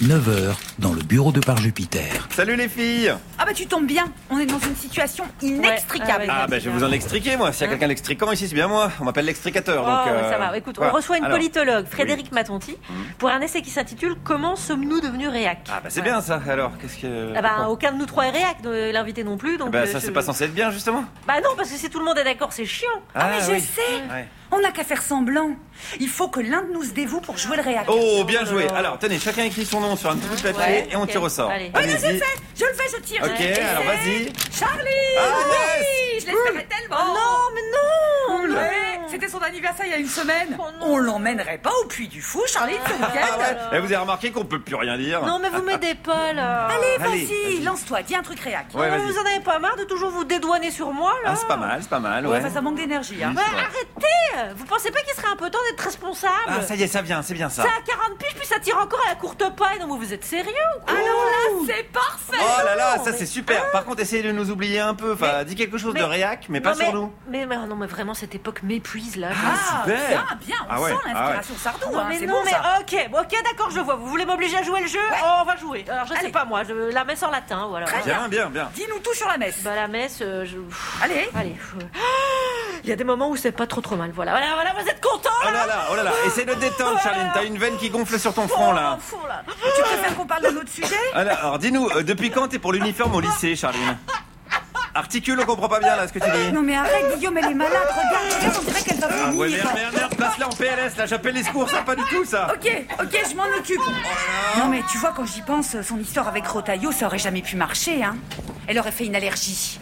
9h, dans le bureau de Par Jupiter. Salut les filles. Ah bah tu tombes bien, on est dans une situation inextricable. Ah bah je vais vous en extriquer moi, s'il y a quelqu'un l'extriquant ici c'est bien moi, on m'appelle l'extricateur. Donc, ça va, écoute, on reçoit une politologue, Frédéric Matonti, pour un essai qui s'intitule « Comment sommes-nous devenus réac ?» Ah bah c'est bien ça, alors qu'est-ce que... Ah bah aucun de nous trois est réac, l'invité non plus, donc... Bah ça c'est pas censé être bien justement. Bah non, parce que si tout le monde est d'accord c'est chiant. Ah mais je sais, on n'a qu'à faire semblant. Il faut que l'un de nous se dévoue pour jouer le réac. Oh bien joué, alors tenez, chacun écrit son nom sur un petit bout de papier et on tire au sort. Allez. Oui, je le fais, je tire. Ok, alors vas-y. Charlie. Oui, je l'espérais tellement. Non, mais non. Ouais, c'était son anniversaire il y a une semaine. On l'emmènerait pas au Puy du Fou, Charlie, ce week-end. Et vous avez remarqué qu'on peut plus rien dire. Non mais vous m'aidez pas là. Allez, vas-y, lance-toi, dis un truc réac. Ouais, vas-y. Vous en avez pas marre de toujours vous dédouaner sur moi là? Ah c'est pas mal, Ouais, ça manque d'énergie, hein. Mais arrêtez! Vous pensez pas qu'il serait un peu temps d'être responsable? Ah ça y est, ça vient, c'est bien ça. Ça a 40 piges puis ça tire encore à la courte paille, non mais vous êtes sérieux ou quoi? Alors là, c'est parfait. Oh là là, ça c'est super. Par contre, essayez de nous oublier un peu. Enfin, dis quelque chose de réac, mais pas sur nous. Mais non, mais vraiment, cette époque m'épuise là. Super. Bien, on sent l'inspiration Sardou. Non, mais non, mais ok, d'accord, je vois. Vous voulez m'obliger à jouer le jeu? Oh, on va jouer. Alors, je sais pas moi, la messe en latin, voilà. Bien. Dis-nous tout sur la messe. Bah, la messe, Allez. Il y a des moments où c'est pas trop mal. Voilà, vous êtes contents là? Oh là là. Essaye de te détendre, Charline. T'as une veine qui gonfle sur ton front là. Tu préfères qu'on parle d'un autre sujet? Alors, dis-nous, depuis quand t'es pour l'uniforme au lycée, Charline? Articule, on comprend pas bien là ce que tu dis. Non mais arrête, Guillaume, elle est malade. Regarde, on dirait qu'elle va vomir. Ouais, merde, passe-la en PLS là, j'appelle les secours, ça pas du tout ça. Ok, je m'en occupe. Non mais tu vois, quand j'y pense, son histoire avec Rotaillot, ça aurait jamais pu marcher, hein. Elle aurait fait une allergie.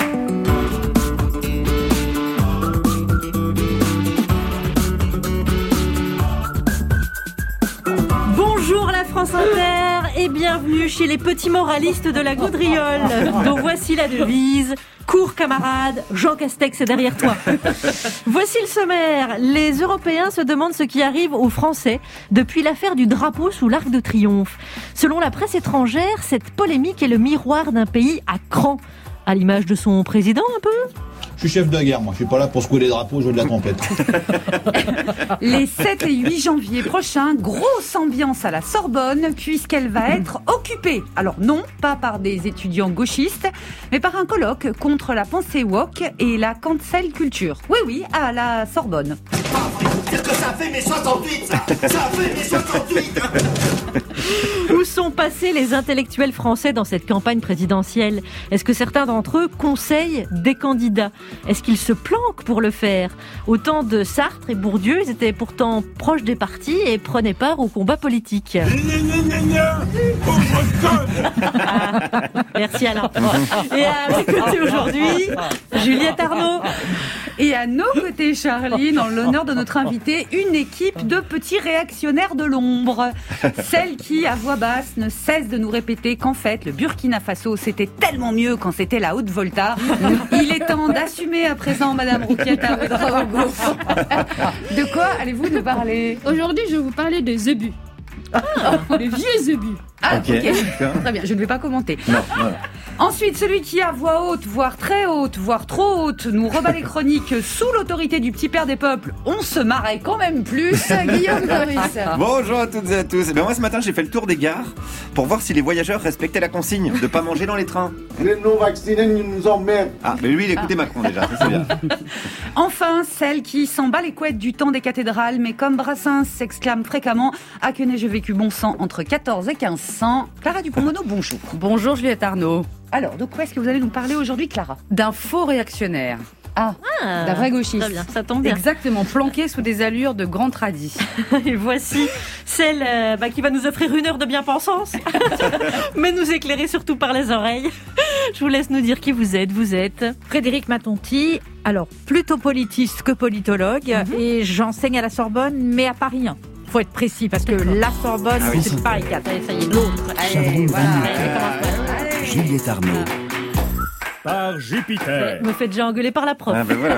Bonjour la France Inter et bienvenue chez les petits moralistes de la Gaudriole, dont voici la devise: cours camarade, Jean Castex est derrière toi. Voici le sommaire. Les Européens se demandent ce qui arrive aux Français depuis l'affaire du drapeau sous l'Arc de Triomphe. Selon la presse étrangère, cette polémique est le miroir d'un pays à cran, à l'image de son président un peu. Je suis chef de guerre, moi. Je suis pas là pour secouer les drapeaux, jouer de la trompette. Les 7 et 8 janvier prochains, grosse ambiance à la Sorbonne, puisqu'elle va être occupée. Alors non, pas par des étudiants gauchistes, mais par un colloque contre la pensée woke et la cancel culture. Oui, à la Sorbonne. Dire que ça a fait mes 68, ça a fait mes 68. Où sont passés les intellectuels français dans cette campagne présidentielle? Est-ce que certains d'entre eux conseillent des candidats? Est-ce qu'ils se planquent pour le faire? Au temps de Sartre et Bourdieu, ils étaient pourtant proches des partis et prenaient part au combat politique. Merci Alain. Et à mes côtés aujourd'hui, Juliette Arnaud. Et à nos côtés, Charline, en l'honneur de notre invité, une équipe de petits réactionnaires de l'ombre. Celle qui, à voix basse, ne cesse de nous répéter qu'en fait, le Burkina Faso, c'était tellement mieux quand c'était la Haute-Volta. Il est temps d'assumer à présent, Madame Rouquiata Ouedraogo. De quoi allez-vous nous parler? Aujourd'hui, je vais vous parler des ébus. Les vieux ébus. Ok. Très bien, je ne vais pas commenter. Non. Ensuite, celui qui, à voix haute, voire très haute, voire trop haute, nous rebat les chroniques sous l'autorité du petit père des peuples. On se marrait quand même plus. Guillaume Doris. Bonjour à toutes et à tous. Moi ce matin j'ai fait le tour des gares pour voir si les voyageurs respectaient la consigne de pas manger dans les trains. Les non-vaccinés nous emmerdent. Ah, mais lui il écoutait Macron déjà, ça c'est bien. Enfin, celle qui s'en bat les couettes du temps des cathédrales, mais comme Brassens s'exclame fréquemment, à que n'ai-je vécu bon sang entre 14 et 1500. Clara Dupont-Mono, bonjour. Bonjour Juliette Arnaud. Alors, de quoi est-ce que vous allez nous parler aujourd'hui, Clara? D'un faux réactionnaire. D'un vrai gauchiste. Très bien, ça tombe bien. Exactement, planqué sous des allures de grand tradis. Et voici celle qui va nous offrir une heure de bien-pensance, mais nous éclairer surtout par les oreilles. Je vous laisse nous dire qui vous êtes. Vous êtes Frédéric Matonti, alors plutôt politiste que politologue, et j'enseigne à la Sorbonne, mais à Paris 1. Faut être précis, parce que la Sorbonne, c'est Paris 4. Ça y est, l'autre. Allez, Juliette Arnaud. Par Jupiter. Me fait déjà engueuler par la prof. Ah ben voilà.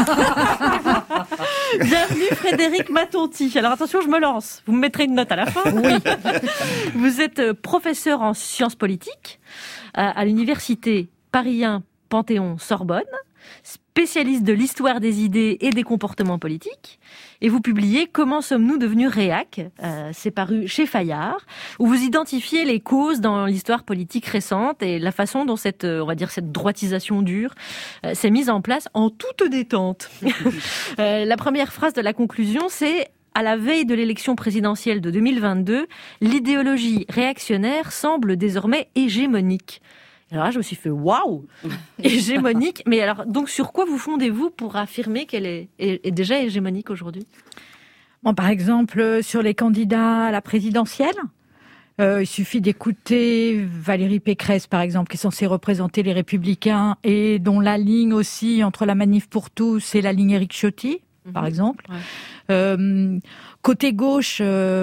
Bienvenue Frédéric Matonti. Alors attention, je me lance. Vous me mettrez une note à la fin. Oui. Vous êtes professeur en sciences politiques à l'université Paris 1 Panthéon Sorbonne. spécialiste de l'histoire des idées et des comportements politiques. Et vous publiez « Comment sommes-nous devenus réac ?» C'est paru chez Fayard, où vous identifiez les causes dans l'histoire politique récente et la façon dont cette droitisation dure s'est mise en place en toute détente. La première phrase de la conclusion, c'est « À la veille de l'élection présidentielle de 2022, l'idéologie réactionnaire semble désormais hégémonique. » Alors là, je me suis fait waouh, hégémonique. Mais alors, donc, sur quoi vous fondez-vous pour affirmer qu'elle est déjà hégémonique aujourd'hui ? Bon, par exemple, sur les candidats à la présidentielle, il suffit d'écouter Valérie Pécresse, par exemple, qui est censée représenter les Républicains et dont la ligne aussi entre la Manif pour tous et la ligne Éric Ciotti, par exemple. Ouais. Côté gauche,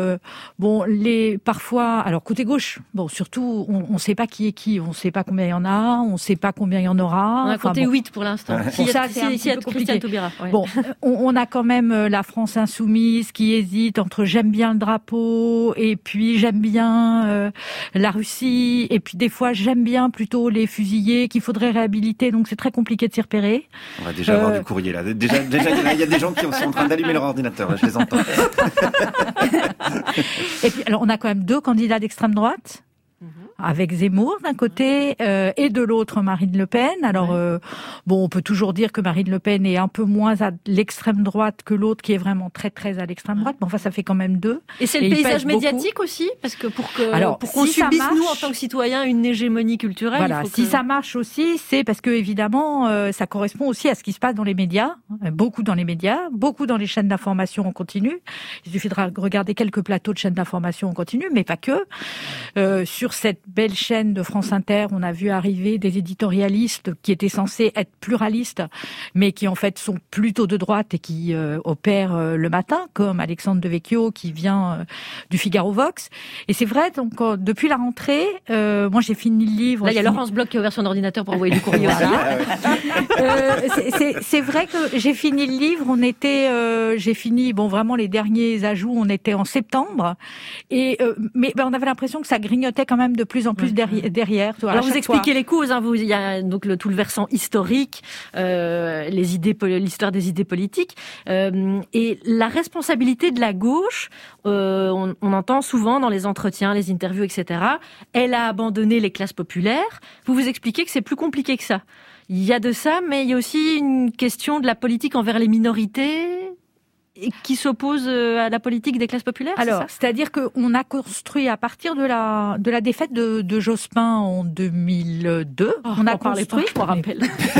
côté gauche, surtout, on ne sait pas qui est qui, on ne sait pas combien il y en a, on ne sait pas combien il y en aura. On a compté 8 pour l'instant. Pour ça, c'est un petit peu compliqué. Ouais. Bon, on a quand même la France insoumise qui hésite entre j'aime bien le drapeau et puis j'aime bien la Russie et puis des fois j'aime bien plutôt les fusillés qu'il faudrait réhabiliter, donc c'est très compliqué de s'y repérer. On va déjà avoir du courrier là. Déjà, il y a des gens qui sont en train d'allumer leur ordinateur, là, je les entends. Et puis, alors, on a quand même 2 candidats d'extrême droite. Avec Zemmour d'un côté et de l'autre Marine Le Pen. Alors on peut toujours dire que Marine Le Pen est un peu moins à l'extrême droite que l'autre qui est vraiment très très à l'extrême droite. Mais enfin, ça fait quand même 2. Et c'est le paysage médiatique aussi, parce que pour qu'on subisse nous en tant que citoyens une hégémonie culturelle. Voilà, si ça marche aussi, c'est parce que évidemment ça correspond aussi à ce qui se passe dans les médias, beaucoup dans les médias, beaucoup dans les chaînes d'information en continu. Il suffira de regarder quelques plateaux de chaînes d'information en continu, mais pas que. Sur cette belle chaîne de France Inter, on a vu arriver des éditorialistes qui étaient censés être pluralistes, mais qui en fait sont plutôt de droite et qui opèrent le matin, comme Alexandre Devecchio qui vient du Figaro Vox. Et c'est vrai, donc depuis la rentrée, moi j'ai fini le livre. Là, il y a Laurence Bloch qui a ouvert son ordinateur pour envoyer du courrier. C'est vrai que j'ai fini le livre. J'ai fini vraiment les derniers ajouts. On était en septembre, mais on avait l'impression que ça grignotait quand même de plus en plus derrière. Alors vous expliquez les causes, il y a donc tout le versant historique, l'histoire des idées politiques, et la responsabilité de la gauche. On entend souvent dans les entretiens, les interviews, etc. Elle a abandonné les classes populaires. Vous expliquez que c'est plus compliqué que ça. Il y a de ça, mais il y a aussi une question de la politique envers les minorités qui s'oppose à la politique des classes populaires. Alors, c'est-à-dire qu'on a construit à partir de la défaite de Jospin en 2002. On a construit, je me rappelle,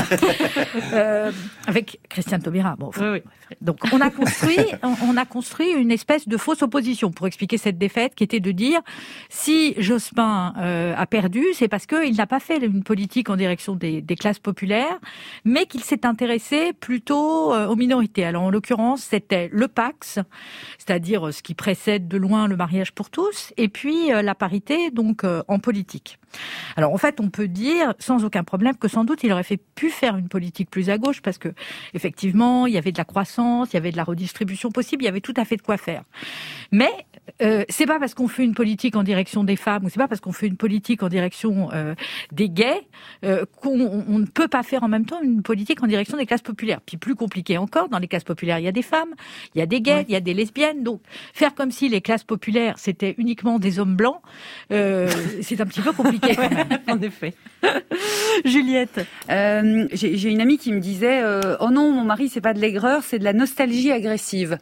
avec Christiane Taubira. Oui. Donc, on a construit une espèce de fausse opposition pour expliquer cette défaite, qui était de dire si Jospin a perdu, c'est parce qu'il n'a pas fait une politique en direction des classes populaires, mais qu'il s'est intéressé plutôt aux minorités. Alors, en l'occurrence, c'était le Pacs, c'est-à-dire ce qui précède de loin le mariage pour tous, et puis la parité donc en politique. Alors en fait, on peut dire sans aucun problème que sans doute il aurait pu faire une politique plus à gauche parce que effectivement, il y avait de la croissance, il y avait de la redistribution possible, il y avait tout à fait de quoi faire. Mais c'est pas parce qu'on fait une politique en direction des femmes ou c'est pas parce qu'on fait une politique en direction des gays qu'on ne peut pas faire en même temps une politique en direction des classes populaires. Puis plus compliqué encore, dans les classes populaires, il y a des femmes, il y a des gays, il y a des lesbiennes. Donc faire comme si les classes populaires c'était uniquement des hommes blancs, c'est un petit peu compliqué. En effet. Juliette, j'ai une amie qui me disait oh non, mon mari c'est pas de l'aigreur, c'est de la nostalgie agressive.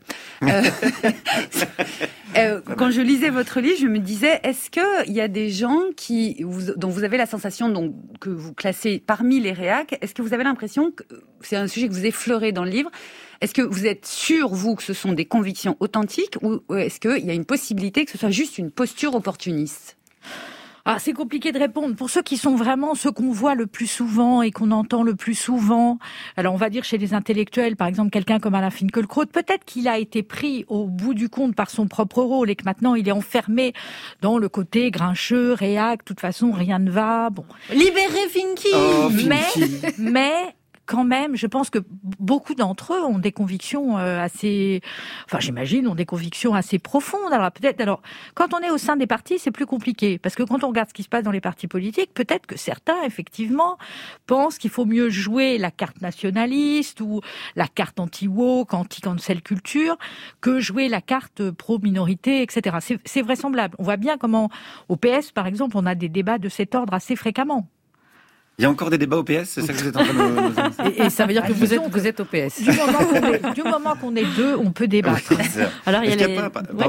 Quand je lisais votre livre, je me disais est-ce que il y a des gens dont vous avez la sensation donc que vous classez parmi les réacs, est-ce que vous avez l'impression que c'est un sujet que vous effleurez dans le livre? Est-ce que vous êtes sûr, vous, que ce sont des convictions authentiques ou est-ce qu'il y a une possibilité que ce soit juste une posture opportuniste? C'est compliqué de répondre. Pour ceux qui sont vraiment ceux qu'on voit le plus souvent et qu'on entend le plus souvent, alors on va dire chez les intellectuels, par exemple quelqu'un comme Alain Finkielkraut, peut-être qu'il a été pris au bout du compte par son propre rôle et que maintenant il est enfermé dans le côté grincheux, réac, de toute façon rien ne va. Bon, libérez Finky. Mais quand même, je pense que beaucoup d'entre eux ont des convictions j'imagine, ont des convictions assez profondes. Alors quand on est au sein des partis, c'est plus compliqué, parce que quand on regarde ce qui se passe dans les partis politiques, peut-être que certains, effectivement, pensent qu'il faut mieux jouer la carte nationaliste ou la carte anti-woke, anti-cancel culture, que jouer la carte pro-minorité, etc. C'est vraisemblable. On voit bien comment, au PS, par exemple, on a des débats de cet ordre assez fréquemment. Il y a encore des débats au PS, c'est ça que vous êtes en train de nous... Et ça veut dire que vous êtes au PS. Du moment qu'on est deux, on peut débattre. Alors, est-ce qu'il n'y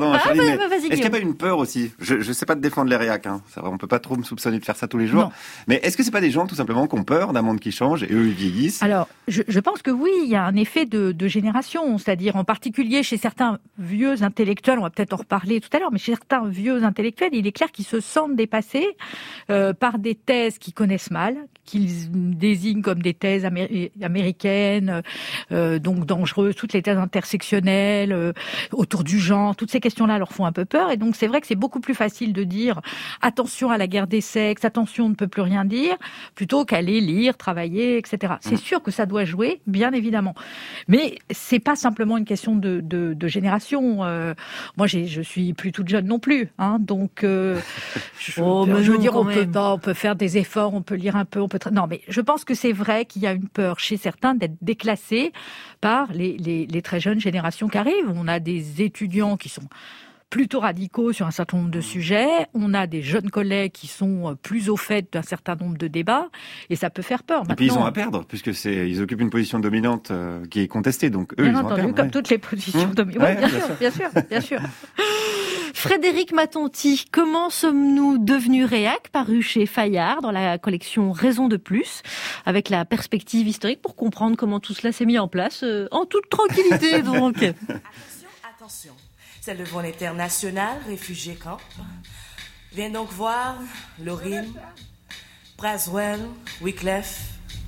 a pas une peur aussi? Je ne sais pas de défendre les réacs, hein. C'est vrai, on ne peut pas trop me soupçonner de faire ça tous les jours. Non. Mais est-ce que ce n'est pas des gens, tout simplement, qui ont peur d'un monde qui change et eux, ils vieillissent? Alors, je pense que oui, il y a un effet de génération. C'est-à-dire, en particulier chez certains vieux intellectuels, on va peut-être en reparler tout à l'heure, mais chez certains vieux intellectuels, il est clair qu'ils se sentent dépassés par des thèses qu'ils connaissent mal, qu'ils désignent comme des thèses américaines, donc dangereuses, toutes les thèses intersectionnelles, autour du genre, toutes ces questions-là leur font un peu peur. Et donc c'est vrai que c'est beaucoup plus facile de dire attention à la guerre des sexes, attention on ne peut plus rien dire, plutôt qu'aller lire, travailler, etc. C'est sûr que ça doit jouer, bien évidemment. Mais c'est pas simplement une question de génération. Moi je suis plus toute jeune non plus, hein, donc je veux dire on peut faire des efforts, on peut lire un peu, non, mais je pense que c'est vrai qu'il y a une peur chez certains d'être déclassés par les très jeunes générations qui arrivent. On a des étudiants qui sont plutôt radicaux sur un certain nombre de sujets. On a des jeunes collègues qui sont plus au fait d'un certain nombre de débats, et ça peut faire peur. Maintenant, et puis ils ont à perdre, puisque ils occupent une position dominante qui est contestée, donc eux, bien ils entendu, ont à perdre. Comme toutes les positions dominantes. Oui, bien sûr. Frédéric Matonti, comment sommes-nous devenus réac, paru chez Fayard dans la collection Raison de plus, avec la perspective historique pour comprendre comment tout cela s'est mis en place en toute tranquillité donc. Attention. C'est le volontaire national, réfugié camp. Viens donc voir Laurine, Braswell, Wycliffe.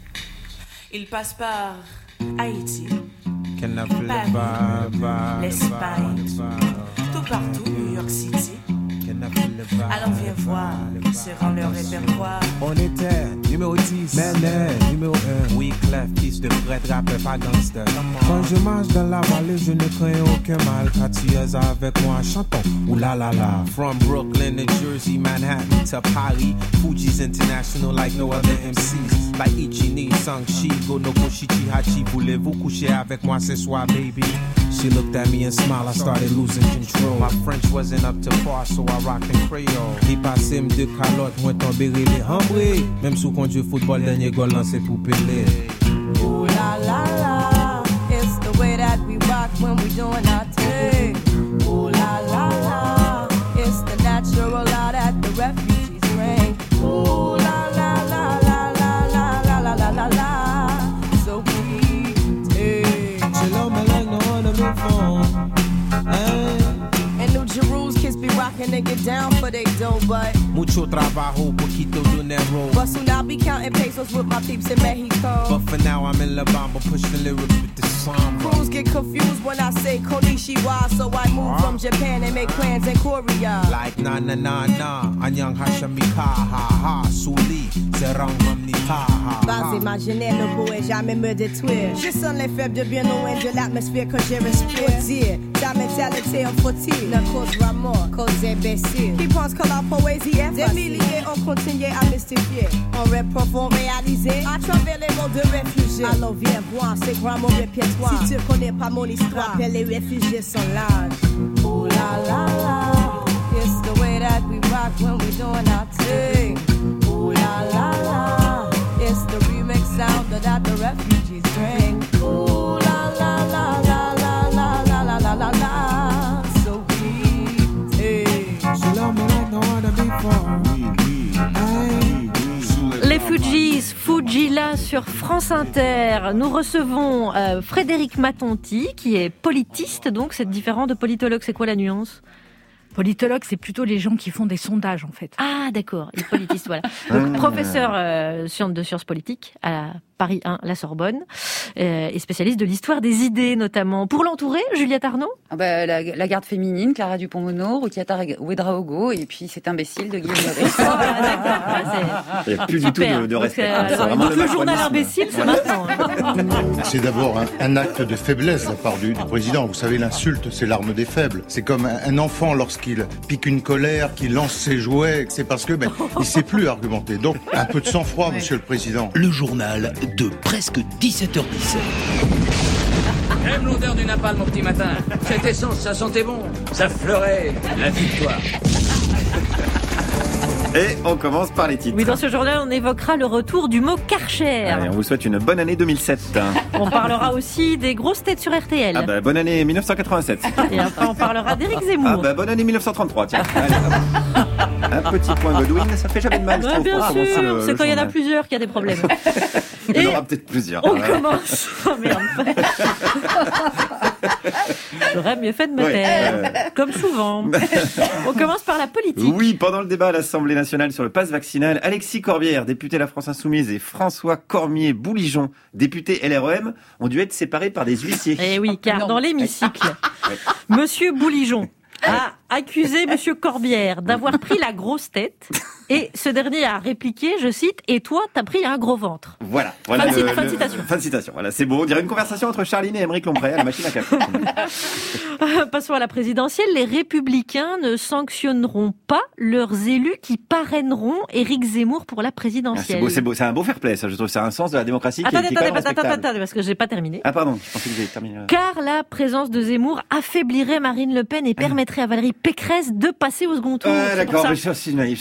Il passe par Haïti, Paris, l'Espagne, tout partout, New York City. Alors viens voir, c'est dans leur répertoire. On était numéro 10, Mendel, numéro 1. Wyclef, fils de prêtre, rappeur, pas gangster. Quand je marche dans la vallée, je ne crains aucun mal. Quand tu es avec moi, chantons, oulala. From Brooklyn to Jersey, Manhattan to Paris, Fuji's international like no other MCs. Like Ichini, Sangchi, Gonoko, Shichi, Hachi. Voulez-vous coucher avec moi ce soir, baby? She looked at me and smiled, I started losing control. My French wasn't up to par, so I rocked in Creole. Li passé m'de calotte, moi tombé les hambré. Même sous quand je football, dernier goal lancé pour Pelé. Ooh la la la, it's the way that we rock when we doing our thing. Ooh la la la, it's the natural law that the refugees bring. Ooh la la la la la la la la la la la, so we take. She love me like no other before. And New Jerusalem kids be rocking, they get down for they dough, but mucho trabajo, poquito dinero. But soon I'll be counting pesos with my peeps in Mexico. But for now I'm in La Bamba, pushing lyrics with the samba. Crews get confused when I say Konishiwa, so I move from Japan and make plans in Korea. Like na na na na, anyang hashami ha ha ha, souli, serang mamni ha ha. Vas imaginer ne pourrait jamais me détruire. Je sens les faibles de bien loin de l'atmosphère que je respire. Dire, ta mentalité en faut-il ne causera mort, cause imbécile. Qui pense que la poésie est facile. Des milliers ont continué à mystifier. On reprend réaliser à travers les mots de réfugiés. Alors viens voir, c'est quoi mon répertoire. Si tu connais pas mon histoire, rappelle les réfugiés sont larges. Ooh la la la, it's the way that we rock when we doing our thing. Ooh la la la, it's the remix sound that the refugees bring. Ooh la la la la la la la la la la la, so we take. She love me like no other before. Les Fujis, Fujila sur France Inter. Nous recevons Frédéric Matonti, qui est politiste, donc c'est différent de politologue. C'est quoi la nuance ? Politologue, c'est plutôt les gens qui font des sondages, en fait. Ah, d'accord. Et politiste, voilà. Donc, professeur de sciences politiques à Paris 1, la Sorbonne, et spécialiste de l'histoire des idées notamment. Pour l'entourer, Juliette Arnaud? La garde féminine, Clara Dupont-Moreau, Rukiata Ouedraogo, et puis cet imbécile de Guillaume Meurice. Il n'y a plus du tout de respect. Donc le journal imbécile, c'est maintenant. C'est d'abord un acte de faiblesse de la part du président. Vous savez, l'insulte, c'est l'arme des faibles. C'est comme un enfant lorsqu'il pique une colère, qu'il lance ses jouets. C'est parce que il ne sait plus argumenter. Donc, un peu de sang-froid, Monsieur le Président. Le journal de presque 17h17. J'aime l'odeur du napalm mon petit matin. Cette essence, ça sentait bon. Ça fleurait la victoire. Et on commence par les titres. Oui, dans ce journal, on évoquera le retour du mot Karcher. Allez, on vous souhaite une bonne année 2007. On parlera aussi des grosses têtes sur RTL. Bonne année 1987. Et après, on parlera d'Éric Zemmour. Bonne année 1933, tiens. Allez, un petit point Godwin, ça fait jamais de mal. Ouais, bien sûr, c'est quand il y en a plusieurs qu'il y a des problèmes. Il y en aura peut-être plusieurs. On commence. Oh merde. J'aurais mieux fait de me taire, comme souvent. On commence par la politique. Oui, pendant le débat à l'Assemblée nationale sur le pass vaccinal, Alexis Corbière, député La France Insoumise, et François Cormier-Bouligeon, député LREM, ont dû être séparés par des huissiers. Eh oui, car dans l'hémicycle, Monsieur Bouligeon a accusé Monsieur Corbière d'avoir pris la grosse tête, et ce dernier a répliqué, je cite, « Et toi, t'as pris un gros ventre ». Voilà. Fin de citation. Fin de citation. Voilà, c'est beau. On dirait une conversation entre Charline et Aymeric Lompré à la machine à café. Passons à la présidentielle. Les Républicains ne sanctionneront pas leurs élus qui parraineront Éric Zemmour pour la présidentielle. C'est beau. C'est un beau fair play, ça. Je trouve c'est un sens de la démocratie qui est Attendez, parce que j'ai pas terminé. Ah pardon, je pensais que vous avez terminé. Car la présence de Zemmour affaiblirait Marine Le Pen et permettrait à Valérie Pécresse de passer au second tour. D'accord, mais je suis naïf.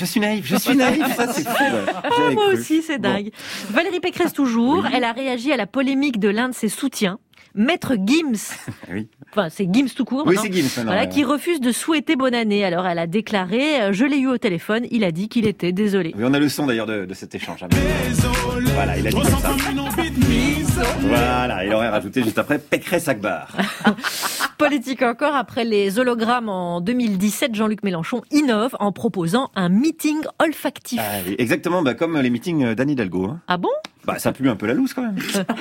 Ça, c'est fou. Moi aussi, c'est dingue. Valérie Pécresse toujours. Elle a réagi à la polémique de l'un de ses soutiens, Maître Gims. Oui. Enfin, c'est Gims tout court. Oui, c'est Gims maintenant. Voilà, qui refuse de souhaiter bonne année. Alors, elle a déclaré, je l'ai eu au téléphone, il a dit qu'il était désolé. Oui, on a le son d'ailleurs de cet échange. Voilà, il a dit comme ça. Voilà, il aurait rajouté juste après Pécresse Akbar. Politique encore, après les hologrammes en 2017, Jean-Luc Mélenchon innove en proposant un meeting olfactif. Ah, oui, exactement, comme les meetings d'Anne Hidalgo. Hein. Ah bon? Ça pue un peu la loose quand même.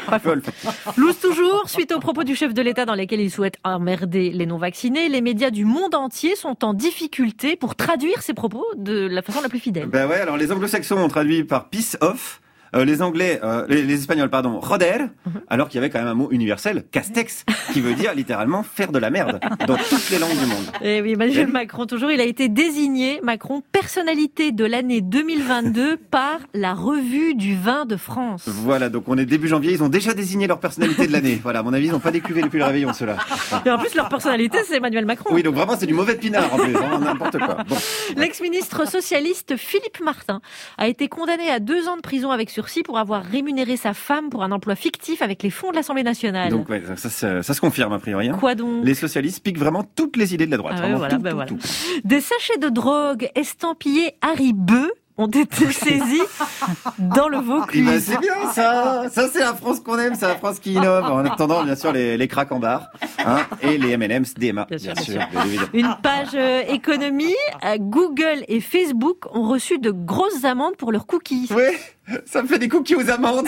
Loose toujours, suite aux propos du chef de l'État dans lesquels il souhaite emmerder les non-vaccinés, les médias du monde entier sont en difficulté pour traduire ces propos de la façon la plus fidèle. Alors les anglo-saxons ont traduit par peace off. Les Anglais, les Espagnols, roder, alors qu'il y avait quand même un mot universel, castex, qui veut dire littéralement faire de la merde, dans toutes les langues du monde. Et oui, Emmanuel Macron, toujours, il a été désigné, Macron, personnalité de l'année 2022 par la Revue du vin de France. Voilà, donc on est début janvier, ils ont déjà désigné leur personnalité de l'année. Voilà, à mon avis, ils n'ont pas décuvé depuis le réveillon, ceux-là. Et en plus, leur personnalité, c'est Emmanuel Macron. Oui, donc vraiment, c'est du mauvais pinard, en plus, n'importe quoi. Bon. L'ex-ministre socialiste Philippe Martin a été condamné à 2 ans de prison avec sursis pour avoir rémunéré sa femme pour un emploi fictif avec les fonds de l'Assemblée nationale. Donc ça se confirme a priori. Hein. Quoi donc? Les socialistes piquent vraiment toutes les idées de la droite. Tout. Des sachets de drogue estampillés Harry Beu ont été saisis dans le Vaucluse. C'est bien ça. Ça c'est la France qu'on aime, c'est la France qui innove. En attendant bien sûr les cracks en barre et les M&M's DMA. Bien sûr. Une page économie, Google et Facebook ont reçu de grosses amendes pour leurs cookies. Oui, ça me fait des cookies aux amandes.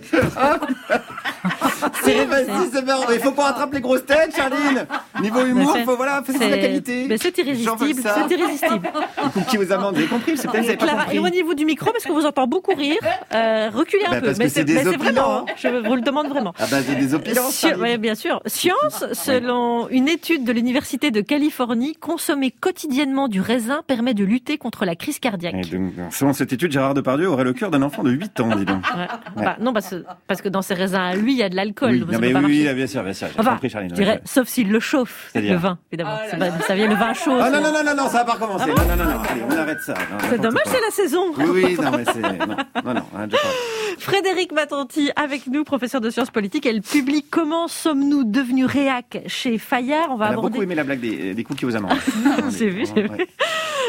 C'est marrant. Il faut pas rattraper les grosses têtes, Charline. Niveau humour, faut c'est la qualité. Mais c'est irrésistible. Les cookies aux amandes, vous avez compris? C'est peut-être pas compris. Éloignez-vous du micro parce que vous entend beaucoup rire. Reculez un peu. Mais c'est vraiment. Je vous le demande vraiment. C'est des opulents. Oui, bien sûr. Science, selon une étude de l'Université de Californie, consommer quotidiennement du raisin permet de lutter contre la crise cardiaque. Selon cette étude, Gérard Depardieu aurait le cœur d'un enfant de 8 ans, dis donc. Non, parce que dans ces raisins à lui, il y a de l'alcool. Oui, bien sûr. Compris, Charline, je dirais, sauf s'il le chauffe, le vin, évidemment. Ça vient le vin chaud. Ah non, ça va pas recommencer. Non, allez, on arrête ça. C'est dommage, c'est la saison. Oui, non, mais c'est... Non, Frédéric Matanti, avec nous, professeur de sciences politiques. Elle publie Comment sommes-nous devenus réac chez Fayard. On a beaucoup aimé la blague des cookies aux amandes. J'ai vu.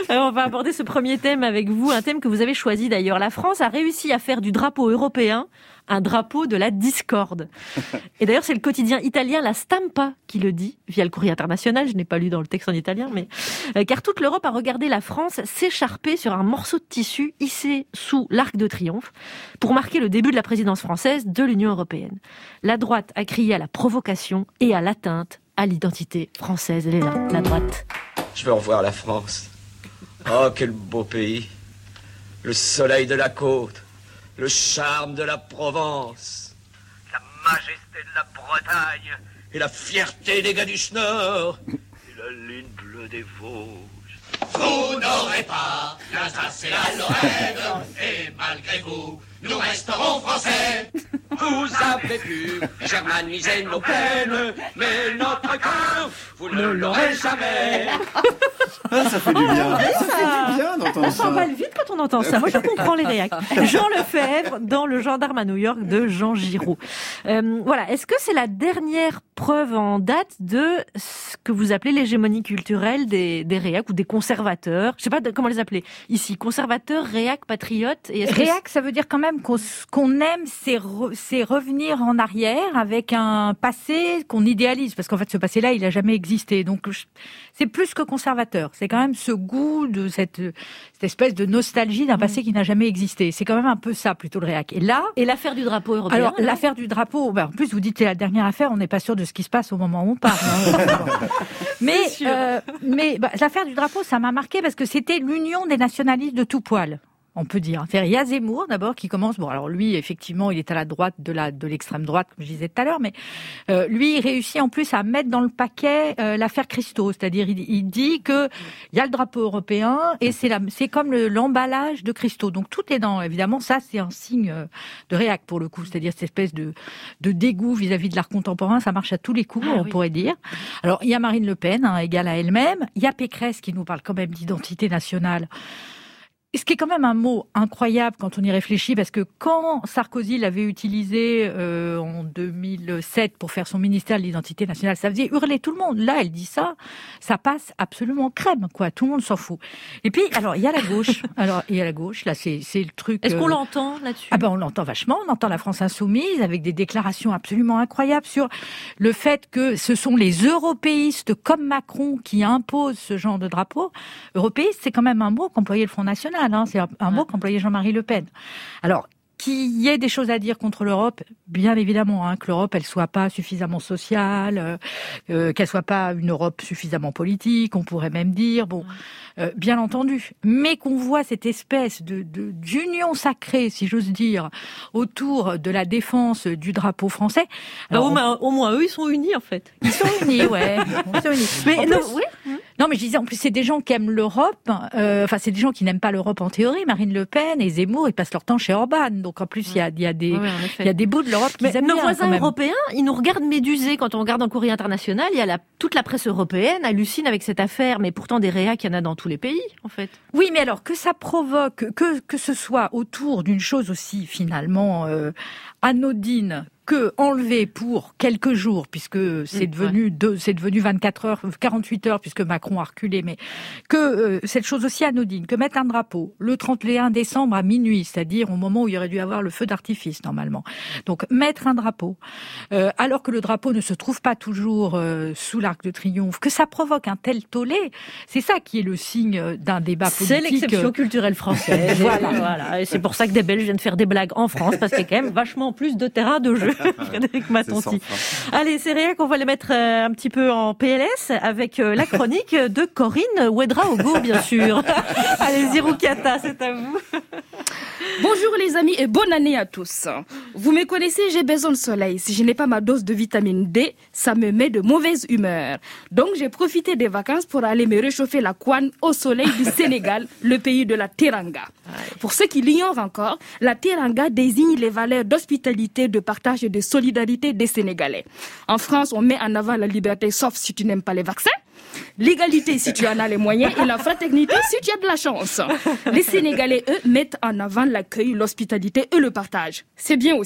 Alors, on va aborder ce premier thème avec vous, un thème que vous avez choisi d'ailleurs. La France a réussi à faire du drapeau européen un drapeau de la discorde. Et d'ailleurs, c'est le quotidien italien La Stampa qui le dit, via le Courrier international. Je n'ai pas lu dans le texte en italien, mais car toute l'Europe a regardé la France s'écharper sur un morceau de tissu hissé sous l'Arc de Triomphe pour marquer le début de la présidence française de l'Union européenne. La droite a crié à la provocation et à l'atteinte à l'identité française. Elle est là, la droite. Je veux revoir la France. Oh, quel beau pays. Le soleil de la côte. Le charme de la Provence, la majesté de la Bretagne, et la fierté des gars du Nord, et la lune bleue des Vosges. Vous n'aurez pas l'Alsace et la Lorraine, et malgré vous, nous resterons français. Vous avez pu germaniser nos peines, mais notre cœur, vous ne l'aurez jamais. Ah, ça fait du bien. Ça fait du bien d'entendre on ça. s'emballe vite quand on entend ça. Moi, je comprends les réacs. Jean Lefebvre dans Le Gendarme à New York de Jean Giraud. Voilà. Est-ce que c'est la dernière preuve en date de ce que vous appelez l'hégémonie culturelle des réacs ou des conservateurs? Je sais pas comment les appeler ici. Conservateurs, réacs, patriotes. Et réac, ça veut dire quand même qu'on aime, c'est revenir en arrière avec un passé qu'on idéalise. Parce qu'en fait, ce passé-là, il a jamais existé. Donc, c'est plus que conservateur. C'est quand même ce goût de cette espèce de nostalgie d'un passé qui n'a jamais existé. C'est quand même un peu ça, plutôt le réac. Et l'affaire du drapeau européen. Alors, l'affaire du drapeau, en plus, vous dites que c'est la dernière affaire, on n'est pas sûr de ce qui se passe au moment où on parle. Mais l'affaire du drapeau, ça m'a marqué parce que c'était l'union des nationalistes de tout poil. On peut dire. Il y a Zemmour, d'abord, qui commence. Bon, alors lui, effectivement, il est à la droite de l'extrême droite, comme je disais tout à l'heure, mais lui, il réussit en plus à mettre dans le paquet l'affaire Christo. C'est-à-dire, il dit que il y a le drapeau européen et c'est comme l'emballage de Christo. Donc, tout est dans, évidemment, ça, c'est un signe de réac, pour le coup. C'est-à-dire, cette espèce de dégoût vis-à-vis de l'art contemporain, ça marche à tous les coups, pourrait dire. Alors, il y a Marine Le Pen, égale à elle-même. Il y a Pécresse, qui nous parle quand même d'identité nationale. Ce qui est quand même un mot incroyable quand on y réfléchit, parce que quand Sarkozy l'avait utilisé en 2007 pour faire son ministère de l'identité nationale, ça faisait hurler tout le monde. Là, elle dit ça passe absolument crème, quoi. Tout le monde s'en fout. Et puis, alors, il y a la gauche. Là, c'est le truc. Est-ce qu'on l'entend là-dessus? On l'entend vachement. On entend la France insoumise avec des déclarations absolument incroyables sur le fait que ce sont les européistes comme Macron qui imposent ce genre de drapeau. Européiste, c'est quand même un mot qu'employait le Front National. C'est un mot qu'employait Jean-Marie Le Pen. Alors, qu'il y ait des choses à dire contre l'Europe, bien évidemment, que l'Europe, elle soit pas suffisamment sociale, qu'elle soit pas une Europe suffisamment politique, on pourrait même dire, bien entendu. Mais qu'on voit cette espèce d'union sacrée, si j'ose dire, autour de la défense du drapeau français. Alors, au moins, eux, ils sont unis, en fait. Ils sont unis, ouais. Ils sont unis. Mais non, mais je disais, en plus, c'est des gens qui aiment l'Europe. C'est des gens qui n'aiment pas l'Europe en théorie. Marine Le Pen et Zemmour, ils passent leur temps chez Orban. Donc, en plus, il y a des bouts de l'Europe qu'ils aiment bien. Nos voisins européens, ils nous regardent médusés. Quand on regarde un Courrier international, il y a toute la presse européenne hallucine avec cette affaire. Mais pourtant, des réacs, il y en a dans tous les pays, en fait. Oui, mais alors, que ça provoque, que ce soit autour d'une chose aussi, finalement, anodine, que enlevé pour quelques jours, puisque c'est devenu 24 heures, 48 heures, puisque Macron a reculé, mais que cette chose aussi anodine, que mettre un drapeau le 31 décembre à minuit, c'est-à-dire au moment où il y aurait dû avoir le feu d'artifice, normalement. Donc, mettre un drapeau, alors que le drapeau ne se trouve pas toujours sous l'Arc de Triomphe, que ça provoque un tel tollé, c'est ça qui est le signe d'un débat politique. C'est l'exception culturelle française. Voilà. Et c'est pour ça que des Belges viennent faire des blagues en France, parce qu'il y a quand même vachement plus de terrain de jeu. Frédéric Matonti. Allez, c'est rien qu'on va les mettre un petit peu en PLS avec la chronique de Corinne Ouedraogo, bien sûr. Allez, Ziroukata, c'est à vous. Bonjour les amis et bonne année à tous. Vous me connaissez, j'ai besoin de soleil. Si je n'ai pas ma dose de vitamine D, ça me met de mauvaise humeur. Donc j'ai profité des vacances pour aller me réchauffer la couenne au soleil du Sénégal, le pays de la Teranga. Pour ceux qui l'ignorent encore, la Teranga désigne les valeurs d'hospitalité, de partage et de solidarité des Sénégalais. En France, on met en avant la liberté sauf si tu n'aimes pas les vaccins, l'égalité si tu en as les moyens et la fraternité si tu as de la chance. Les Sénégalais, eux, mettent en avant l'accueil, l'hospitalité et le partage. C'est bien aussi.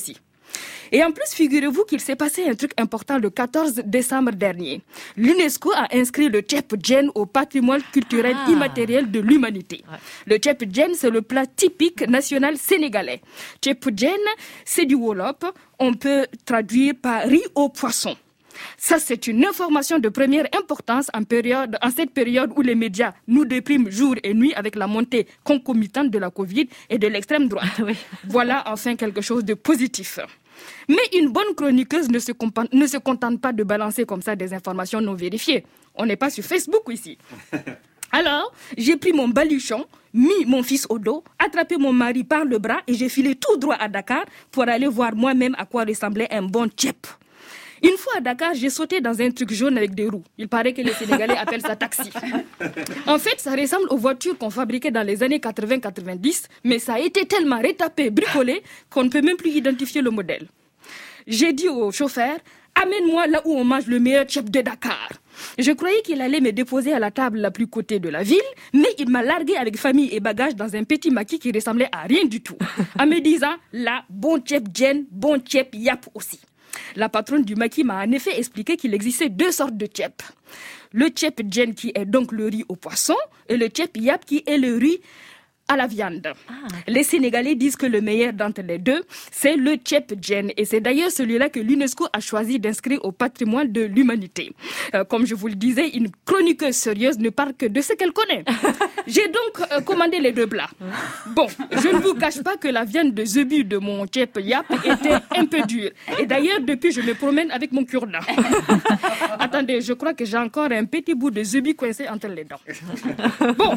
Et en plus, figurez-vous qu'il s'est passé un truc important le 14 décembre dernier. L'UNESCO a inscrit le Ceebu Jën au patrimoine culturel immatériel de l'humanité. Le Ceebu Jën, c'est le plat typique national sénégalais. Ceebu Jën, c'est du Wolof. On peut traduire par riz au poisson. Ça, c'est une information de première importance en cette période où les médias nous dépriment jour et nuit avec la montée concomitante de la Covid et de l'extrême droite. Voilà enfin quelque chose de positif. Mais une bonne chroniqueuse ne se contente pas de balancer comme ça des informations non vérifiées. On n'est pas sur Facebook ici. Alors, j'ai pris mon baluchon, mis mon fils au dos, attrapé mon mari par le bras et j'ai filé tout droit à Dakar pour aller voir moi-même à quoi ressemblait un bon ceeb. Une fois à Dakar, j'ai sauté dans un truc jaune avec des roues. Il paraît que les Sénégalais appellent ça taxi. En fait, ça ressemble aux voitures qu'on fabriquait dans les années 80-90, mais ça a été tellement retapé, bricolé, qu'on ne peut même plus identifier le modèle. J'ai dit au chauffeur, amène-moi là où on mange le meilleur ceeb de Dakar. Je croyais qu'il allait me déposer à la table la plus cotée de la ville, mais il m'a largué avec famille et bagages dans un petit maquis qui ressemblait à rien du tout. En me disant, là, bon Ceebu Jën, bon ceeb yap aussi. La patronne du maquis m'a en effet expliqué qu'il existait 2 sortes de ceeb. Le Ceebu Jën qui est donc le riz au poisson et le ceeb yap qui est le riz à la viande. Les Sénégalais disent que le meilleur d'entre les deux, c'est le Ceebu Jën. Et c'est d'ailleurs celui-là que l'UNESCO a choisi d'inscrire au patrimoine de l'humanité. Comme je vous le disais, une chroniqueuse sérieuse ne parle que de ce qu'elle connaît. J'ai donc commandé les 2 plats. Bon, je ne vous cache pas que la viande de zébu de mon ceeb yap était un peu dure. Et d'ailleurs, depuis, je me promène avec mon cure-dent. Attendez, je crois que j'ai encore un petit bout de zébu coincé entre les dents. Bon.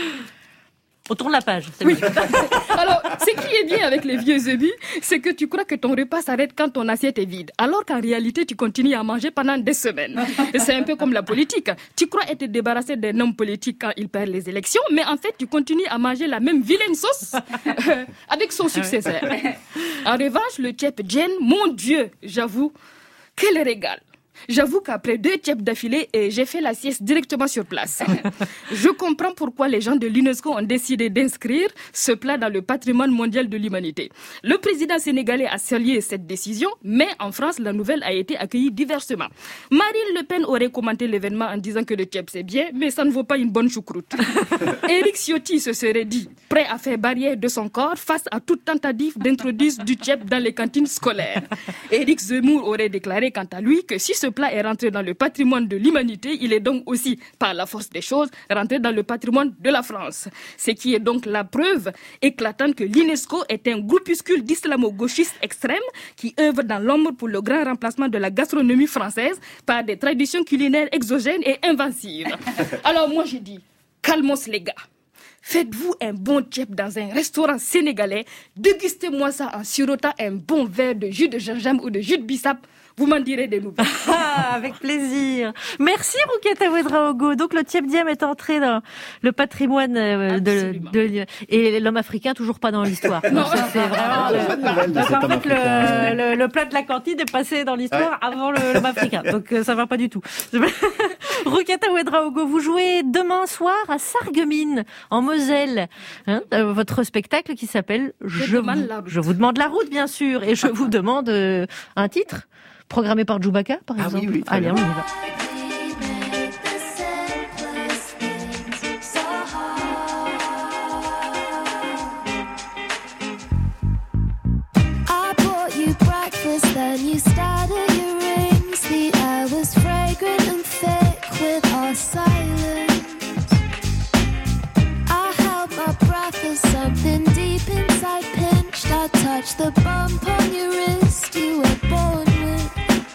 On tourne la page. Oui. Alors, ce qui est bien avec les vieux zébus, c'est que tu crois que ton repas s'arrête quand ton assiette est vide, alors qu'en réalité, tu continues à manger pendant des semaines. C'est un peu comme la politique. Tu crois être débarrassé d'un homme politique quand il perd les élections, mais en fait, tu continues à manger la même vilaine sauce avec son successeur. En revanche, le Ceebu Jën, mon Dieu, j'avoue, quel régal. J'avoue qu'après 2 ceeb d'affilée, j'ai fait la sieste directement sur place. Je comprends pourquoi les gens de l'UNESCO ont décidé d'inscrire ce plat dans le patrimoine mondial de l'humanité. Le président sénégalais a salué cette décision, mais en France, la nouvelle a été accueillie diversement. Marine Le Pen aurait commenté l'événement en disant que le ceeb c'est bien, mais ça ne vaut pas une bonne choucroute. Éric Ciotti se serait dit prêt à faire barrière de son corps face à toute tentative d'introduire du ceeb dans les cantines scolaires. Éric Zemmour aurait déclaré quant à lui que si ce plat est rentré dans le patrimoine de l'humanité, il est donc aussi, par la force des choses, rentré dans le patrimoine de la France. Ce qui est donc la preuve éclatante que l'UNESCO est un groupuscule d'islamo-gauchistes extrêmes qui œuvrent dans l'ombre pour le grand remplacement de la gastronomie française par des traditions culinaires exogènes et invensives. Alors moi j'ai dit, calmos les gars. Faites-vous un bon ceeb dans un restaurant sénégalais, dégustez-moi ça en sirotant un bon verre de jus de gingembre ou de jus de bissap. Vous m'en direz des nouvelles. Avec plaisir. Merci Rouquetta Ouedraogo. Donc le Ceebu Jën est entré dans le patrimoine et l'homme africain toujours pas dans l'histoire. Non, c'est vraiment le plat de la cantine est passé dans l'histoire avant l'homme africain. Donc ça va pas du tout. Rouquetta Ouedraogo, vous jouez demain soir à Sarreguemines en Moselle. Votre spectacle qui s'appelle Je vous demande la route bien sûr et je vous demande un titre. Programmé par Djoubaka, par exemple. Oui, allez, on y va. I bought you breakfast, then you started your rings. The air was fragrant and thick with our silence. I held my breath as something deep inside pinched. I touched the bump on your wrist you were born with.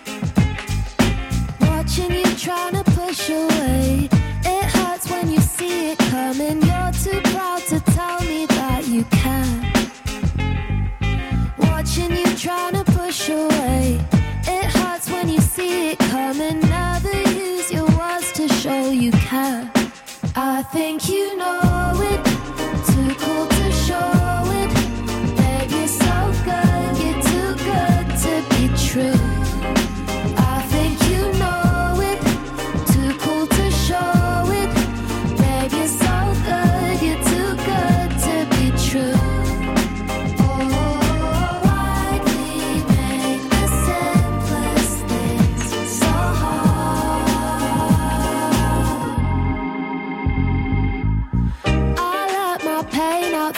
Watching you trying to push away. It hurts when you see it coming. You're too proud to tell me that you can. Watching you trying to push away. It hurts when you see it coming. Never use your words to show you care. I think you know it. Too cool to show it. Babe, you're so good. You're too good to be true. I think you know it. Too cool to show it. Babe, you're so good. You're too good to be true. Oh, why we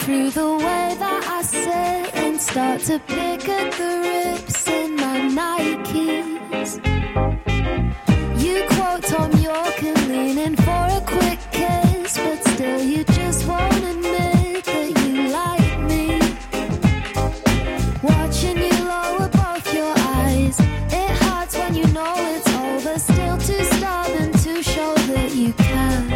through the way that I sit and start to pick at the rips in my Nikes. You quote Tom York and lean in for a quick kiss, but still you just won't admit that you like me. Watching you lower both your eyes, it hurts when you know it's over, still too stubborn to show that you can.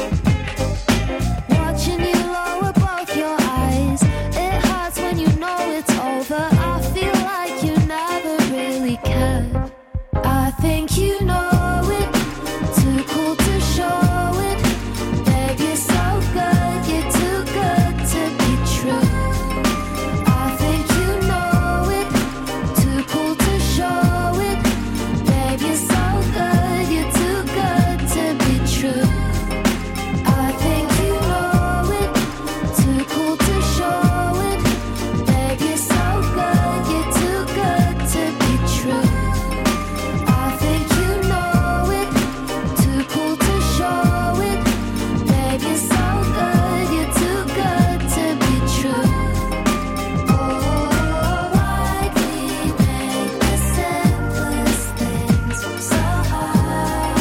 Watching you lower both your eyes, it hurts when you know it's over, I feel like you never really cared. I think you know it, too cool to show it. Babe, you're so good, you're too good to be true. I think you know it, too cool to show it. Babe, you're so good, you're too good to be true. I think you know it, too cool to show it. Babe, you're so good, you're too good to be true. I think you know it, too cool to show it. Babe, you're so good, you're too good to be true. Oh, why we make the simplest things so hard?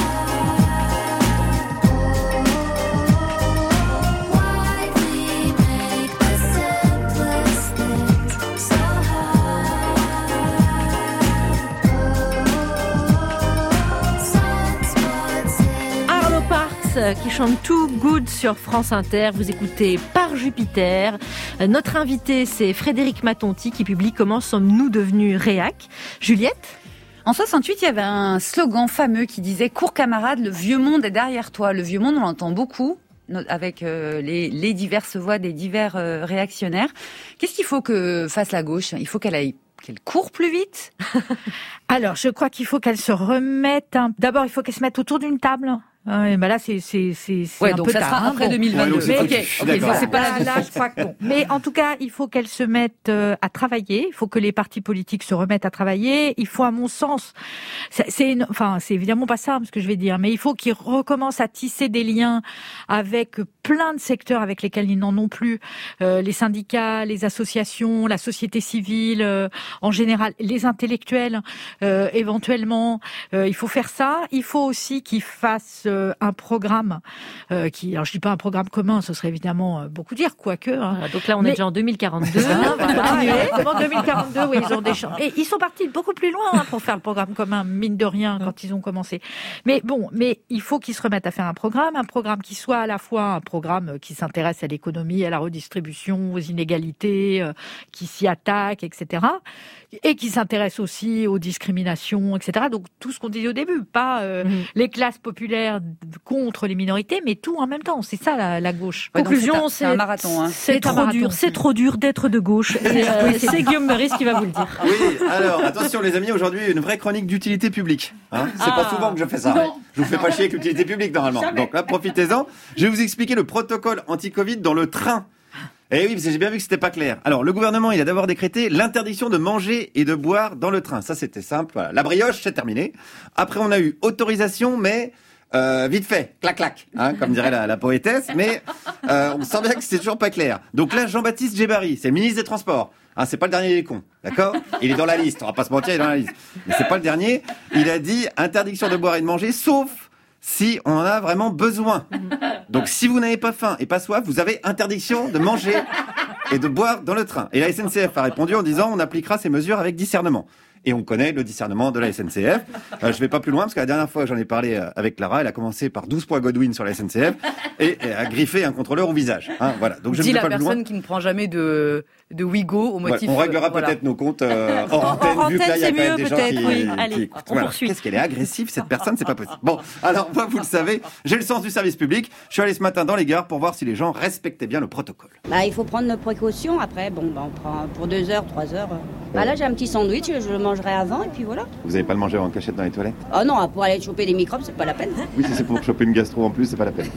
Why we make the simplest things so hard? Arlo Parks qui chante Too Good sur France Inter. Vous écoutez Par Jupiter. Notre invité, c'est Frédéric Matonti qui publie Comment sommes-nous devenus réac. Juliette ? En 68, il y avait un slogan fameux qui disait « Cours camarade, le vieux monde est derrière toi ». Le vieux monde, on l'entend beaucoup avec les diverses voix des divers réactionnaires. Qu'est-ce qu'il faut que fasse la gauche ? Il faut qu'elle court plus vite ? Alors, je crois qu'il faut qu'elle se remette. D'abord, il faut qu'elle se mette autour d'une table. Ben là, c'est ouais, un donc peu ça tard. sera après 2022. Ouais, Mais c'est pas là, je crois que non. Mais en tout cas, il faut qu'elle se mette à travailler. Il faut que les partis politiques se remettent à travailler. Il faut, à mon sens, c'est évidemment pas ça ce que je vais dire, mais il faut qu'ils recommencent à tisser des liens avec plein de secteurs avec lesquels ils n'en ont plus. Les syndicats, les associations, la société civile, en général, les intellectuels, éventuellement. Il faut faire ça. Il faut aussi qu'ils fassent un programme alors je dis pas un programme commun, ce serait évidemment beaucoup dire, quoique. Donc là, on est déjà en 2042. En 2042, oui, ils ont des champs. Et ils sont partis beaucoup plus loin pour faire le programme commun, mine de rien, quand ils ont commencé. Mais il faut qu'ils se remettent à faire un programme qui soit à la fois un programme qui s'intéresse à l'économie, à la redistribution, aux inégalités, qui s'y attaque, etc. Et qui s'intéresse aussi aux discriminations, etc. Donc tout ce qu'on disait au début, pas les classes populaires contre les minorités, mais tout en même temps. C'est ça la gauche. Ouais, Conclusion, c'est un marathon. Hein. C'est trop dur d'être de gauche. C'est Guillaume Meurice qui va vous le dire. Oui, alors attention les amis, aujourd'hui une vraie chronique d'utilité publique. C'est pas souvent que je fais ça. Non. Je vous fais pas chier avec l'utilité publique normalement. Jamais. Donc là, profitez-en. Je vais vous expliquer le protocole anti-Covid dans le train. Eh oui, parce que j'ai bien vu que c'était pas clair. Alors, le gouvernement, il a d'abord décrété l'interdiction de manger et de boire dans le train. Ça, c'était simple. Voilà. La brioche, c'est terminé. Après, on a eu autorisation, mais vite fait, clac clac, comme dirait la poétesse. Mais on sent bien que c'est toujours pas clair. Donc là, Jean-Baptiste Djebbari, c'est le ministre des Transports. C'est pas le dernier des cons, d'accord ? Il est dans la liste. On va pas se mentir, il est dans la liste. Mais c'est pas le dernier. Il a dit interdiction de boire et de manger, sauf si on en a vraiment besoin. Donc si vous n'avez pas faim et pas soif, vous avez interdiction de manger et de boire dans le train. Et la SNCF a répondu en disant on appliquera ces mesures avec discernement. Et on connaît le discernement de la SNCF. Je vais pas plus loin parce que la dernière fois que j'en ai parlé avec Clara, elle a commencé par 12 points Godwin sur la SNCF et a griffé un contrôleur au visage. Voilà. Donc je ne vais pas plus loin. Dit la personne qui ne prend jamais de Wigo au motif. On réglera peut-être nos comptes hors antenne, vu que là il y a quand même des gens qui écoutent. Voilà. Qu'est-ce qu'elle est agressive cette personne, c'est pas possible. Bon, alors moi vous le savez, j'ai le sens du service public. Je suis allé ce matin dans les gares pour voir si les gens respectaient bien le protocole. Il faut prendre nos précautions. Après, on prend pour 2 heures, 3 heures. Là j'ai un petit sandwich, je le mangerai avant et puis voilà. Vous n'avez pas le manger en cachette dans les toilettes ? Oh non, pour aller choper des microbes, c'est pas la peine. Oui, si c'est pour choper une gastro en plus, c'est pas la peine. Voilà.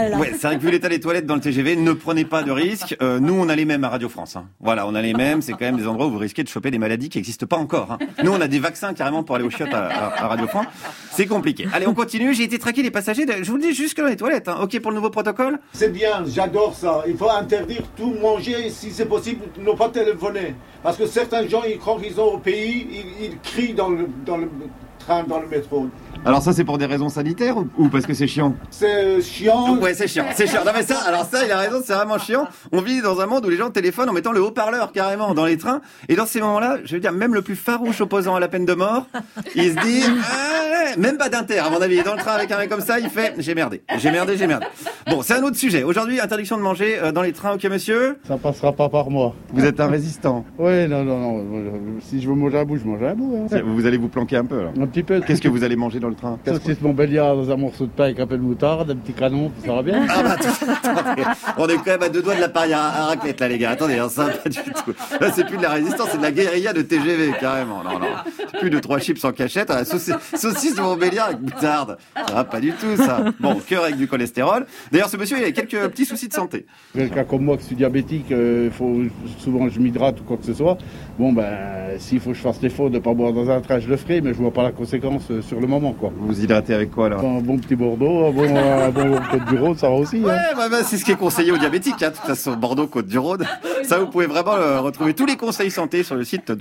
là. Ouais, c'est vrai que vu l'état des toilettes dans le TGV, ne prenez pas de risques. Nous, on a les mêmes à Radio France. Hein. Voilà, on a les mêmes. C'est quand même des endroits où vous risquez de choper des maladies qui n'existent pas encore. Hein. Nous, on a des vaccins carrément pour aller aux chiottes à Radio France. C'est compliqué. Allez, on continue. J'ai été traquer les passagers. Je vous le dis jusque dans les toilettes. Hein. Ok pour le nouveau protocole ? C'est bien, j'adore ça. Il faut interdire tout manger, si c'est possible, ne pas téléphoner. Parce que certains gens, ils croient qu'ils sont au pays, ils crient dans le train, dans le métro. Alors ça, c'est pour des raisons sanitaires ou parce que c'est chiant ? C'est chiant. Ouais, c'est chiant. Non mais ça, il a raison, c'est vraiment chiant. On vit dans un monde où les gens téléphonent en mettant le haut-parleur carrément dans les trains. Et dans ces moments-là, je veux dire, même le plus farouche opposant à la peine de mort, il se dit, même pas d'Inter, à mon avis, il est dans le train avec un mec comme ça, il fait, j'ai merdé. Bon, c'est un autre sujet. Aujourd'hui, interdiction de manger dans les trains, ok monsieur ? Ça passera pas par moi. Vous êtes un résistant. Oui, non. Si je veux manger à bout, je mange à bout. Hein. Vous allez vous planquer un peu alors. Un petit peu. Qu'est-ce que vous allez manger dans le train ? Saucisse Montbéliard dans un morceau de pain avec un peu de moutarde, un petit canon, ça va bien. Ah bah attendez, on est quand même à 2 doigts de la paille à raclette là les gars. Attendez, ça va pas du tout. Là c'est plus de la résistance, c'est de la guérilla de TGV carrément. Non. C'est plus de 3 chips en cachette, saucisse de Montbéliard avec moutarde. Ça va pas du tout ça. Bon, cœur avec du cholestérol. D'ailleurs ce monsieur il a quelques petits soucis de santé. Quelqu'un comme moi qui suis diabétique, souvent je m'hydrate ou quoi que ce soit. Bon s'il faut que je fasse l'effort de pas boire dans un train, je le ferai, mais je vois pas la conséquence sur le moment quoi. Vous hydratez avec quoi alors ? Un bon petit Bordeaux, un bon Côte-du-Rhône, ça va aussi. Ouais, hein. c'est ce qui est conseillé aux diabétiques, hein, de toute façon, Bordeaux, Côte-du-Rhône. Ça, vous pouvez vraiment retrouver tous les conseils santé sur le site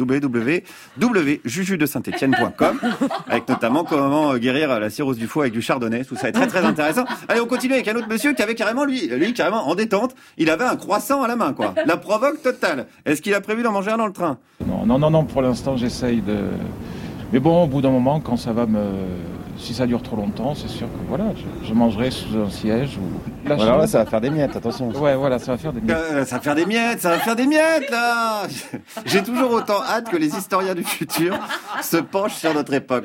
www.jujudesaint-etienne.com avec notamment comment guérir la cirrhose du foie avec du chardonnay. Tout ça est très très intéressant. Allez, on continue avec un autre monsieur qui avait carrément, lui carrément en détente, il avait un croissant à la main, quoi. La provoque totale. Est-ce qu'il a prévu d'en manger un dans le train ? Non, pour l'instant, j'essaye de... Mais bon, au bout d'un moment, quand ça va si ça dure trop longtemps, c'est sûr que voilà, je mangerai sous un siège ou... Voilà, ça va faire des miettes, attention. Ouais, voilà, ça va faire des miettes. Ça va faire des miettes, là. J'ai toujours autant hâte que les historiens du futur se penchent sur notre époque.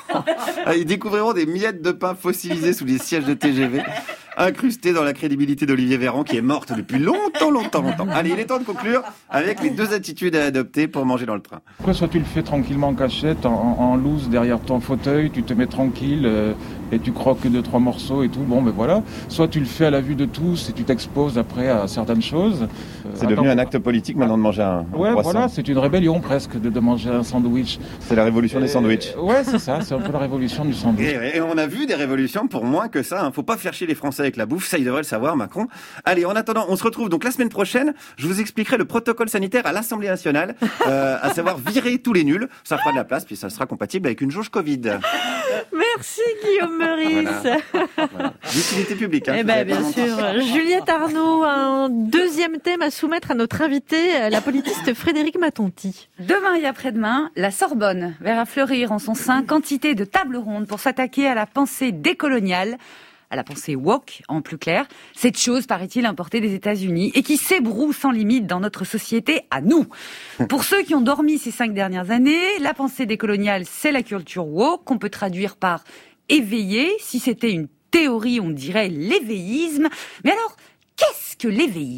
Ils découvriront des miettes de pain fossilisées sous les sièges de TGV, incrustées dans la crédibilité d'Olivier Véran, qui est morte depuis longtemps. Allez, il est temps de conclure avec les 2 attitudes à adopter pour manger dans le train. Après, soit tu le fais tranquillement en cachette, en loose derrière ton fauteuil, tu te mets tranquille et tu croques 2-3 morceaux et tout. Bon, ben voilà. Soit tu le fais à la vue de tous et tu t'exposes après à certaines choses. C'est devenu un acte politique maintenant de manger un croissant. Voilà, c'est une rébellion presque de manger un sandwich. C'est la révolution des sandwichs. Ouais, c'est ça, c'est un peu la révolution du sandwich. Et on a vu des révolutions pour moins que ça. Faut pas faire chier les Français avec la bouffe, ça il devrait le savoir, Macron. Allez, en attendant, on se retrouve donc la semaine prochaine. Je vous expliquerai le protocole sanitaire à l'Assemblée nationale, à savoir virer tous les nuls. Ça fera de la place, puis ça sera compatible avec une jauge Covid. Merci Guillaume Meurice. Voilà. L'utilité publique. Hein, bien sûr. Juliette Arnaud, un deuxième thème à soumettre à notre invité, la politiste Frédérique Matonti. Demain et après-demain, la Sorbonne verra fleurir en son sein quantité de tables rondes pour s'attaquer à la pensée décoloniale, à la pensée woke, en plus clair. Cette chose, paraît-il, importée des États-Unis et qui s'ébroue sans limite dans notre société à nous. Pour ceux qui ont dormi ces 5 dernières années, la pensée décoloniale, c'est la culture woke, qu'on peut traduire par éveillé. Si c'était une théorie, on dirait l'éveillisme. Mais alors, qu'est-ce que l'éveillisme ?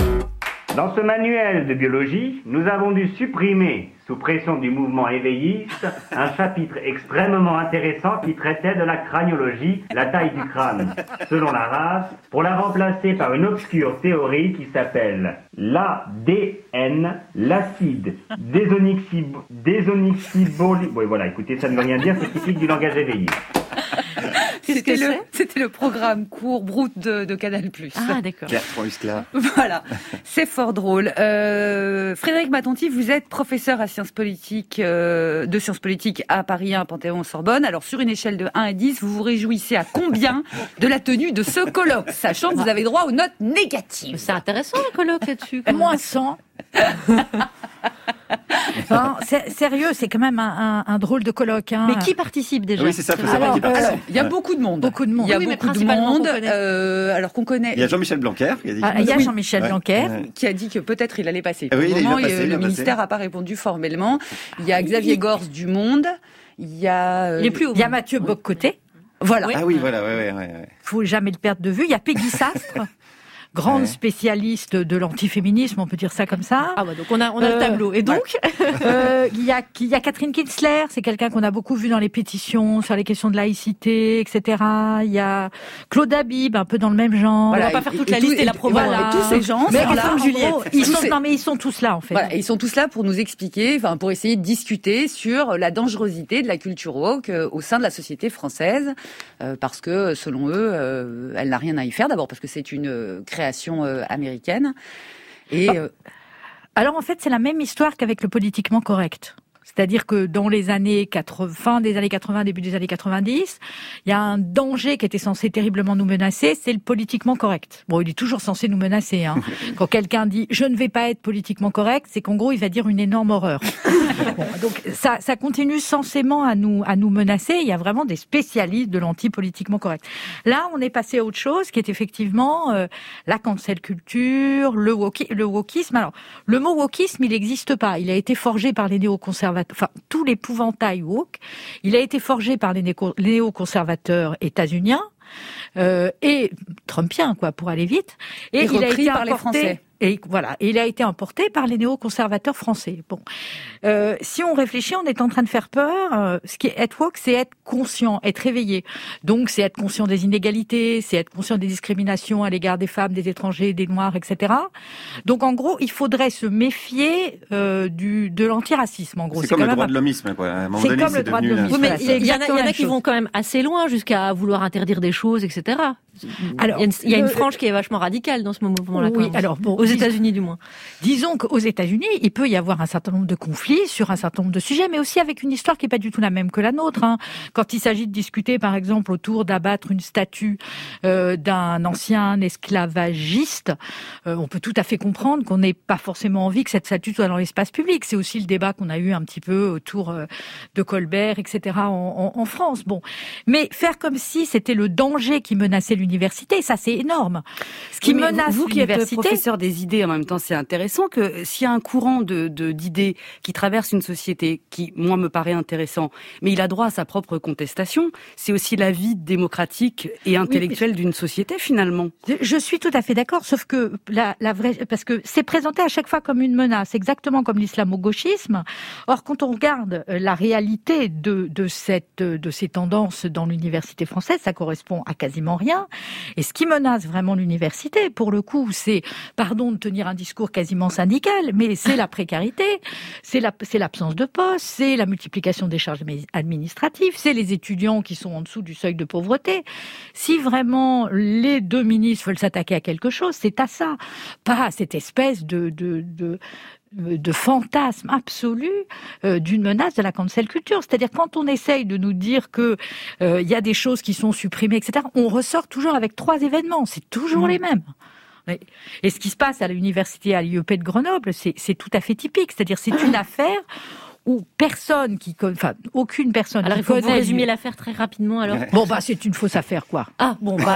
Dans ce manuel de biologie, nous avons dû supprimer, sous pression du mouvement éveilliste, un chapitre extrêmement intéressant qui traitait de la craniologie, la taille du crâne, selon la race, pour la remplacer par une obscure théorie qui s'appelle l'ADN, l'acide désoxyribonucléique. Oui, voilà, écoutez, ça ne veut rien dire, c'est typique du langage éveillé. C'était le programme court brut de Canal+. Ah, d'accord. Voilà, c'est fort drôle. Frédérique Matonti, vous êtes professeur de sciences politiques à Paris 1, Panthéon-Sorbonne. Alors, sur une échelle de 1 à 10, vous vous réjouissez à combien de la tenue de ce colloque, sachant que vous avez droit aux notes négatives? C'est intéressant, le colloque là-dessus. Moins 100. Non, sérieux, c'est quand même un drôle de colloque. Hein. Mais qui participe déjà? Oui, c'est ça. Alors, il y a beaucoup de monde. Il y a beaucoup de monde. Alors qu'on connaît. Il y a Jean-Michel Blanquer qui a dit. Il y a Jean-Michel Blanquer qui a dit que peut-être il allait passer. Pour le moment, le ministère n'a pas répondu formellement. Il y a Xavier Gorce du Monde. Il y a Mathieu Bock-Côté. Voilà. Ah oui, voilà, ouais. Faut jamais le perdre de vue. Il y a Peggy Sastre. grande spécialiste de l'antiféminisme, on peut dire ça comme ça. Ah bah donc on a le tableau. Et donc il y a Catherine Kinsler, c'est quelqu'un qu'on a beaucoup vu dans les pétitions sur les questions de laïcité, etc. Il y a Claude Habib, un peu dans le même genre. Voilà, on va pas faire toute la liste et la promo. Voilà, tous ces gens mais sont là. Juliette. Ils sont tous là en fait. Voilà, ils sont tous là pour nous expliquer, enfin pour essayer de discuter sur la dangerosité de la culture woke au sein de la société française, parce que selon eux, elle n'a rien à y faire. D'abord parce que c'est une création américaine. Et alors en fait, c'est la même histoire qu'avec le politiquement correct. C'est-à-dire que dans les années fin des années 80, début des années 90, il y a un danger qui était censé terriblement nous menacer, c'est le politiquement correct. Bon, il est toujours censé nous menacer. Hein. Quand quelqu'un dit « je ne vais pas être politiquement correct », c'est qu'en gros, il va dire une énorme horreur. Bon, donc ça continue censément à nous menacer. Il y a vraiment des spécialistes de l'anti-politiquement correct. Là, on est passé à autre chose, qui est effectivement la cancel culture, le wokisme. Alors, le mot wokisme, il n'existe pas. Il a été forgé par les néoconservateurs. Enfin, tout l'épouvantail woke, il a été forgé par les néoconservateurs états-uniens et trumpiens, quoi, pour aller vite. Et il a été par les Français. Et voilà, il a été importé par les néoconservateurs français. Bon, si on réfléchit, on est en train de faire peur. Ce qui est être woke, c'est être conscient, être éveillé. Donc, c'est être conscient des inégalités, c'est être conscient des discriminations à l'égard des femmes, des étrangers, des noirs, etc. Donc, en gros, il faudrait se méfier de l'antiracisme. En gros, c'est comme le droit de l'homisme, quoi. À un moment donné, comme le droit de l'homisme. Oui, mais il y en a qui vont quand même assez loin jusqu'à vouloir interdire des choses, etc. Alors, il y a une frange qui est vachement radicale dans ce mouvement-là. Oui, alors bon, aux États-Unis du moins. Disons qu'aux États-Unis, il peut y avoir un certain nombre de conflits sur un certain nombre de sujets, mais aussi avec une histoire qui est pas du tout la même que la nôtre. Hein. Quand il s'agit de discuter, par exemple, autour d'abattre une statue d'un ancien esclavagiste, on peut tout à fait comprendre qu'on n'ait pas forcément envie que cette statue soit dans l'espace public. C'est aussi le débat qu'on a eu un petit peu autour de Colbert, etc. en France. Bon, mais faire comme si c'était le danger qui menaçait l'université, ça c'est énorme. Ce qui menace vous qui l'université, êtes professeur des idées en même temps, c'est intéressant que s'il y a un courant d'idées qui traverse une société, qui moi me paraît intéressant, mais il a droit à sa propre contestation, c'est aussi la vie démocratique et intellectuelle d'une société finalement. Je suis tout à fait d'accord, sauf que la vraie, parce que c'est présenté à chaque fois comme une menace, exactement comme l'islamo-gauchisme. Or, quand on regarde la réalité de ces tendances dans l'université française, ça correspond à quasiment rien. Et ce qui menace vraiment l'université, pour le coup, c'est, pardon de tenir un discours quasiment syndical, mais c'est la précarité, c'est l'absence de poste, c'est la multiplication des charges administratives, c'est les étudiants qui sont en dessous du seuil de pauvreté. Si vraiment les deux ministres veulent s'attaquer à quelque chose, c'est à ça, pas à cette espèce de fantasme absolu d'une menace de la cancel culture. C'est-à-dire quand on essaye de nous dire que y a des choses qui sont supprimées, etc., on ressort toujours avec 3 événements. C'est toujours les mêmes. Et ce qui se passe à l'université, à l'IEP de Grenoble, c'est tout à fait typique. C'est-à-dire c'est une affaire où aucune personne. Alors il faut vous résumer l'affaire très rapidement alors. Bon bah c'est une fausse affaire quoi. Ah bon bah.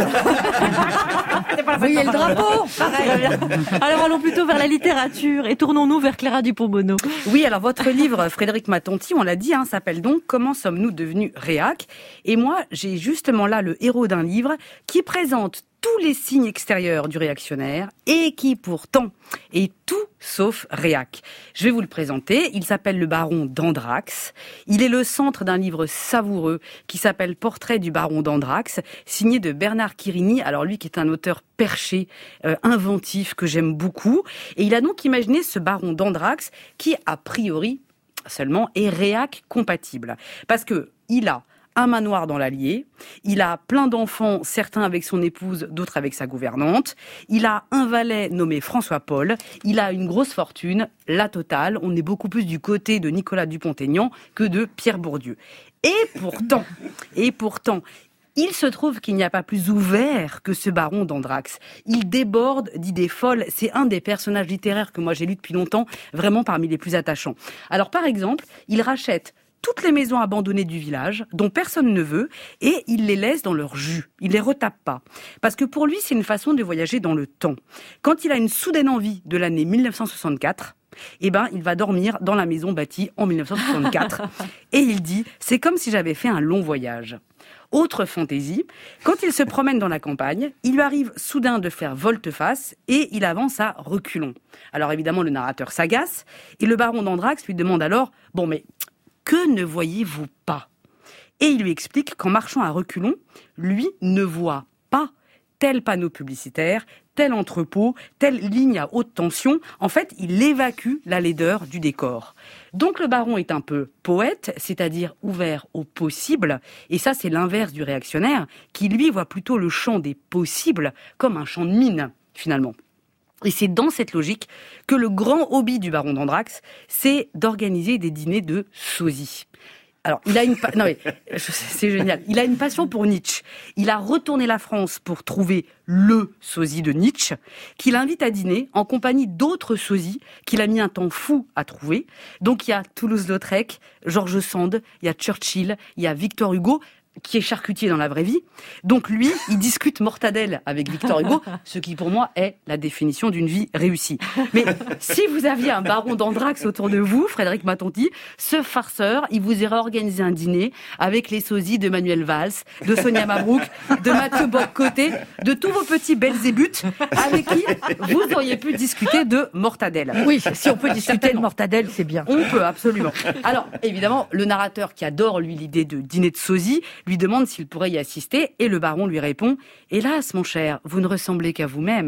Vous voyez le drapeau. Alors allons plutôt vers la littérature et tournons-nous vers Clara Dupont-Mono. Oui, alors votre livre, Frédéric Matonti, on l'a dit, s'appelle donc Comment sommes-nous devenus réac ? Et moi, j'ai justement là le héros d'un livre qui présente tous les signes extérieurs du réactionnaire et qui pourtant est tout sauf réac. Je vais vous le présenter. Il s'appelle le baron d'Andrax. Il est le centre d'un livre savoureux qui s'appelle Portrait du baron d'Andrax, signé de Bernard Quirini. Alors lui qui est un auteur perché, inventif, que j'aime beaucoup. Et il a donc imaginé ce baron d'Andrax qui, a priori, seulement est réac compatible. Parce que il a un manoir dans l'Allier, il a plein d'enfants, certains avec son épouse, d'autres avec sa gouvernante, il a un valet nommé François-Paul, il a une grosse fortune, la totale, on est beaucoup plus du côté de Nicolas Dupont-Aignan que de Pierre Bourdieu. Et pourtant, il se trouve qu'il n'y a pas plus ouvert que ce baron d'Andrax. Il déborde d'idées folles. C'est un des personnages littéraires que moi j'ai lu depuis longtemps, vraiment parmi les plus attachants. Alors par exemple, il rachète toutes les maisons abandonnées du village, dont personne ne veut, et il les laisse dans leur jus. Il les retape pas. Parce que pour lui, c'est une façon de voyager dans le temps. Quand il a une soudaine envie de l'année 1964, Eh ben, il va dormir dans la maison bâtie en 1964. Et il dit, c'est comme si j'avais fait un long voyage. Autre fantaisie, quand il se promène dans la campagne, il lui arrive soudain de faire volte-face et il avance à reculons. Alors évidemment, le narrateur s'agace et le baron d'Andrax lui demande alors « Bon, mais que ne voyez-vous pas ?» Et il lui explique qu'en marchant à reculons, lui ne voit pas tel panneau publicitaire, tel entrepôt, telle ligne à haute tension. En fait, il évacue la laideur du décor. Donc le baron est un peu poète, c'est-à-dire ouvert au possible. Et ça, c'est l'inverse du réactionnaire, qui lui voit plutôt le champ des possibles comme un champ de mine, finalement. Et c'est dans cette logique que le grand hobby du baron d'Andrax, c'est d'organiser des dîners de sosie. Alors, il a c'est génial. Il a une passion pour Nietzsche. Il a retourné la France pour trouver le sosie de Nietzsche, qu'il invite à dîner en compagnie d'autres sosies qu'il a mis un temps fou à trouver. Donc, il y a Toulouse-Lautrec, George Sand, il y a Churchill, il y a Victor Hugo, qui est charcutier dans la vraie vie. Donc lui, il discute mortadelle avec Victor Hugo, ce qui pour moi est la définition d'une vie réussie. Mais si vous aviez un baron d'Andrax autour de vous, Frédéric Matonti, ce farceur, il vous irait organiser un dîner avec les sosies de Manuel Valls, de Sonia Mabrouk, de Mathieu Bock-Côté, de tous vos petits belzébuth avec qui vous auriez pu discuter de mortadelle. Oui, si on peut discuter de mortadelle, c'est bien. On peut, absolument. Alors, évidemment, le narrateur qui adore, lui, l'idée de dîner de sosie, lui demande s'il pourrait y assister, et le baron lui répond « Hélas, mon cher, vous ne ressemblez qu'à vous-même. »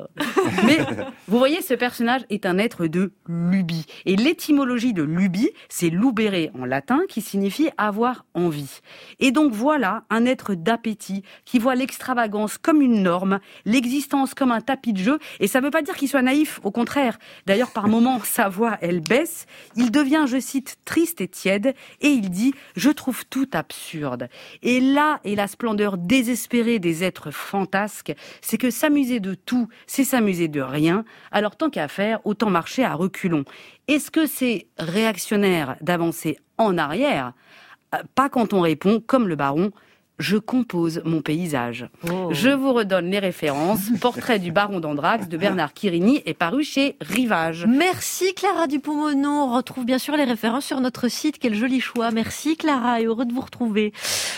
Mais, vous voyez, ce personnage est un être de lubie. Et l'étymologie de lubie, c'est lubere en latin, qui signifie avoir envie. Et donc voilà un être d'appétit, qui voit l'extravagance comme une norme, l'existence comme un tapis de jeu, et ça ne veut pas dire qu'il soit naïf, au contraire. D'ailleurs, par moments, sa voix, elle baisse, il devient, je cite, triste et tiède, et il dit « Je trouve tout absurde ». Et là est la splendeur désespérée des êtres fantasques, c'est que s'amuser de tout, c'est s'amuser de rien, alors tant qu'à faire, autant marcher à reculons. Est-ce que c'est réactionnaire d'avancer en arrière ? Pas quand on répond, comme le baron, je compose mon paysage. Oh. Je vous redonne les références. Portrait du baron d'Andrax de Bernard Quirini est paru chez Rivage. Merci Clara Dupont-Moreau. On retrouve bien sûr les références sur notre site. Quel joli choix. Merci Clara et heureux de vous retrouver.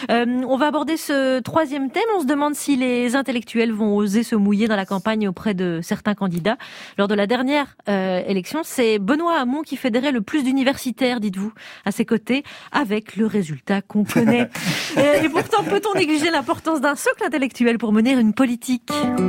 On va aborder ce troisième thème. On se demande si les intellectuels vont oser se mouiller dans la campagne auprès de certains candidats. Lors de la dernière élection, c'est Benoît Hamon qui fédérait le plus d'universitaires, dites-vous, à ses côtés, avec le résultat qu'on connaît. Et pourtant, peut-on négliger l'importance d'un socle intellectuel pour mener une politique ?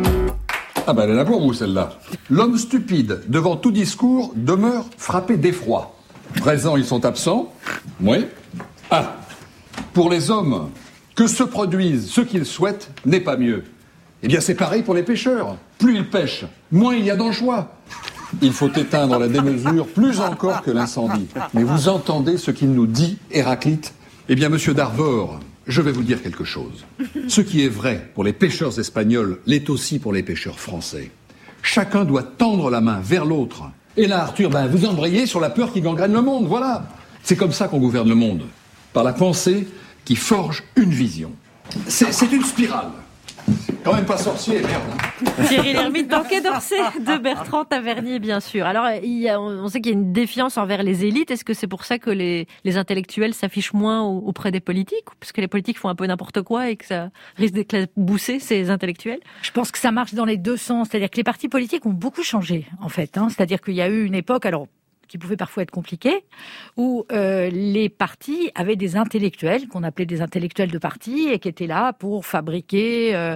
Ah ben elle est là pour vous celle-là. L'homme stupide, devant tout discours, demeure frappé d'effroi. Présents, ils sont absents. Oui. Ah, pour les hommes, que se produisent ce qu'ils souhaitent n'est pas mieux. Eh bien c'est pareil pour les pêcheurs. Plus ils pêchent, moins il y a d'anchois. Il faut éteindre la démesure plus encore que l'incendie. Mais vous entendez ce qu'il nous dit, Héraclite ? Eh bien, monsieur Darvor, je vais vous dire quelque chose. Ce qui est vrai pour les pêcheurs espagnols l'est aussi pour les pêcheurs français. Chacun doit tendre la main vers l'autre. Et là, Arthur, vous embrayez sur la peur qui gangrène le monde, voilà. C'est comme ça qu'on gouverne le monde. Par la pensée qui forge une vision. C'est une spirale. Quand même pas sorcier, merde. Thierry Lhermitte dans Quai d'Orsay de Bertrand Tavernier, bien sûr. Alors, on sait qu'il y a une défiance envers les élites. Est-ce que c'est pour ça que les intellectuels s'affichent moins auprès des politiques ? Parce que les politiques font un peu n'importe quoi et que ça risque d'éclabousser ces intellectuels ? Je pense que ça marche dans les deux sens. C'est-à-dire que les partis politiques ont beaucoup changé, en fait. C'est-à-dire qu'il y a eu une époque, alors qui pouvait parfois être compliqué, où les partis avaient des intellectuels, qu'on appelait des intellectuels de parti, et qui étaient là pour fabriquer,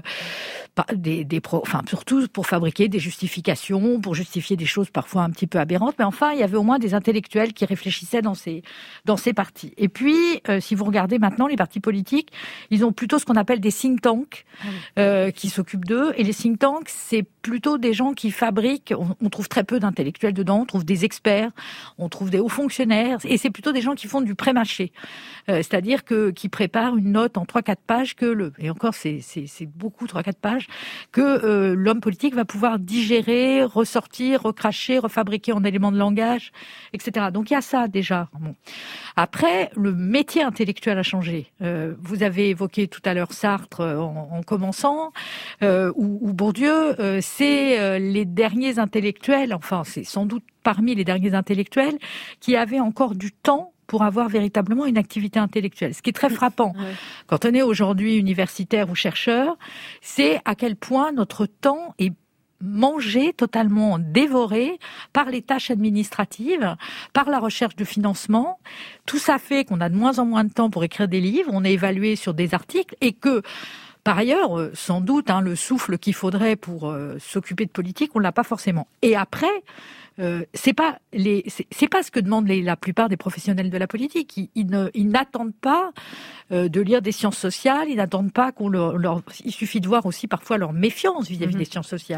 surtout pour fabriquer des justifications, pour justifier des choses parfois un petit peu aberrantes, mais enfin, il y avait au moins des intellectuels qui réfléchissaient dans ces partis. Et puis, si vous regardez maintenant, les partis politiques, ils ont plutôt ce qu'on appelle des think tanks, qui s'occupent d'eux, et les think tanks, c'est plutôt des gens qui fabriquent, on trouve très peu d'intellectuels dedans, on trouve des experts, on trouve des hauts fonctionnaires, et c'est plutôt des gens qui font du pré-mâché. C'est-à-dire qui préparent une note en 3-4 pages et encore, c'est beaucoup 3-4 pages, langage que l'homme politique va pouvoir digérer, ressortir, recracher, refabriquer en éléments de langage, etc. Donc il y a ça déjà. Bon. Après, le métier intellectuel a changé. Vous avez évoqué tout à l'heure Sartre en commençant, ou Bourdieu, c'est les derniers intellectuels, enfin c'est sans doute parmi les derniers intellectuels qui avaient encore du temps pour avoir véritablement une activité intellectuelle. Ce qui est très frappant quand on est aujourd'hui universitaire ou chercheur, c'est à quel point notre temps est mangé, totalement dévoré par les tâches administratives, par la recherche de financement. Tout ça fait qu'on a de moins en moins de temps pour écrire des livres, on est évalué sur des articles et que, par ailleurs, sans doute, le souffle qu'il faudrait pour s'occuper de politique, on l'a pas forcément. Et après, c'est pas ce que demandent la plupart des professionnels de la politique. Ils n'attendent pas de lire des sciences sociales. Ils n'attendent pas il suffit de voir aussi parfois leur méfiance vis-à-vis des sciences sociales.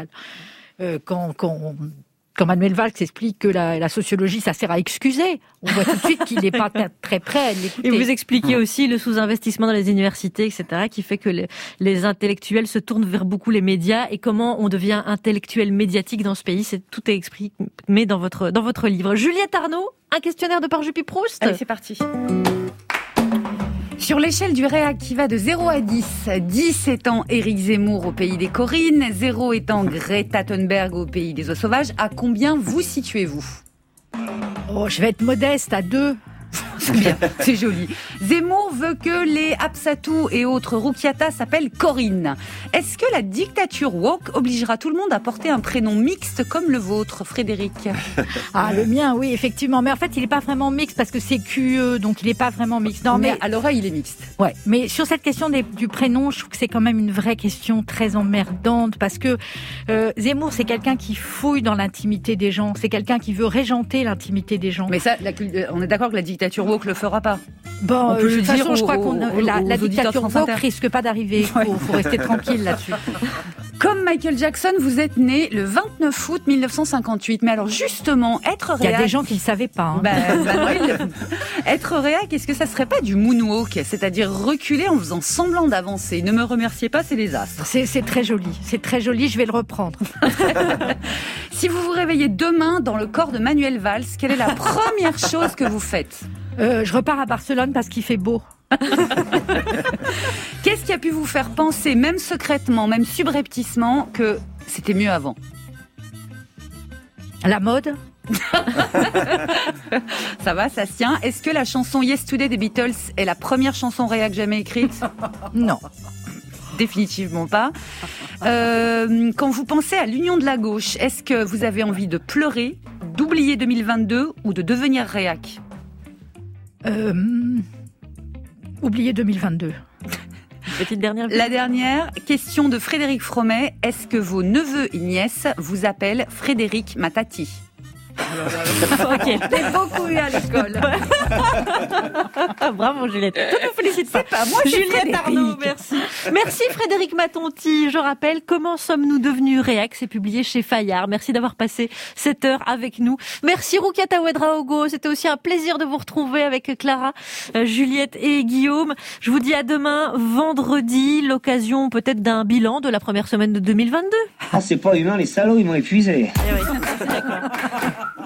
Quand Manuel Valls explique que la sociologie, ça sert à excuser, on voit tout de suite qu'il n'est pas très prêt à l'écouter. Et vous expliquez aussi le sous-investissement dans les universités, etc., qui fait que les intellectuels se tournent vers beaucoup les médias et comment on devient intellectuel médiatique dans ce pays. Tout est exprimé dans votre livre. Juliette Arnaud, un questionnaire de Parjupy-Proust. Allez, c'est parti. Sur l'échelle du REAC qui va de 0 à 10, 10 étant Éric Zemmour au pays des Corines, 0 étant Greta Thunberg au pays des eaux sauvages, à combien vous situez-vous ? Je vais être modeste, à 2. C'est bien, c'est joli. Zemmour veut que les Absatou et autres Roukiata s'appellent Corinne. Est-ce que la dictature woke obligera tout le monde à porter un prénom mixte comme le vôtre, Frédéric ? Le mien, oui, effectivement. Mais en fait, il n'est pas vraiment mixte parce que c'est QE, donc il n'est pas vraiment mixte. Non, mais à l'oreille, il est mixte. Ouais, mais sur cette question du prénom, je trouve que c'est quand même une vraie question très emmerdante parce que Zemmour, c'est quelqu'un qui fouille dans l'intimité des gens. C'est quelqu'un qui veut régenter l'intimité des gens. Mais ça, on est d'accord que la dictature woke le fera pas. Bon, on peut de toute façon, je crois que la dictature woke risque pas d'arriver. Faut rester tranquille là-dessus. Comme Michael Jackson, vous êtes né le 29 août 1958. Mais alors justement, être réac... Il y a des gens qui ne savaient pas. Être réac, est-ce que ça serait pas du moonwalk ? C'est-à-dire reculer en faisant semblant d'avancer. Ne me remerciez pas, c'est les astres. C'est très joli. C'est très joli, je vais le reprendre. Si vous vous réveillez demain dans le corps de Manuel Valls, quelle est la première chose que vous faites ? Je repars à Barcelone parce qu'il fait beau. Qu'est-ce qui a pu vous faire penser, même secrètement, même subrepticement, que c'était mieux avant ? La mode. Ça va, ça se tient. Est-ce que la chanson Yesterday des Beatles est la première chanson réac jamais écrite ? Non. Définitivement pas. Quand vous pensez à l'union de la gauche, est-ce que vous avez envie de pleurer, d'oublier 2022 ou de devenir réac ? Oubliez 2022. Petite dernière. La dernière question de Frédéric Fromet. Est-ce que vos neveux et nièces vous appellent Frédéric Matati ? Ok, j'ai beaucoup eu à l'école. Bravo Juliette. Je te félicite pas. C'est pas moi, c'est Juliette Frédéric. Arnaud, merci. Merci Frédéric Matonti. Je rappelle Comment sommes-nous devenus réac, c'est publié chez Fayard. Merci d'avoir passé cette heure avec nous. Merci Roukiata Ouedraogo. C'était aussi un plaisir de vous retrouver avec Clara, Juliette et Guillaume. Je vous dis à demain, vendredi, l'occasion peut-être d'un bilan de la première semaine de 2022. Ah, c'est pas humain, les salauds, ils m'ont épuisé. Eh oui, c'est d'accord.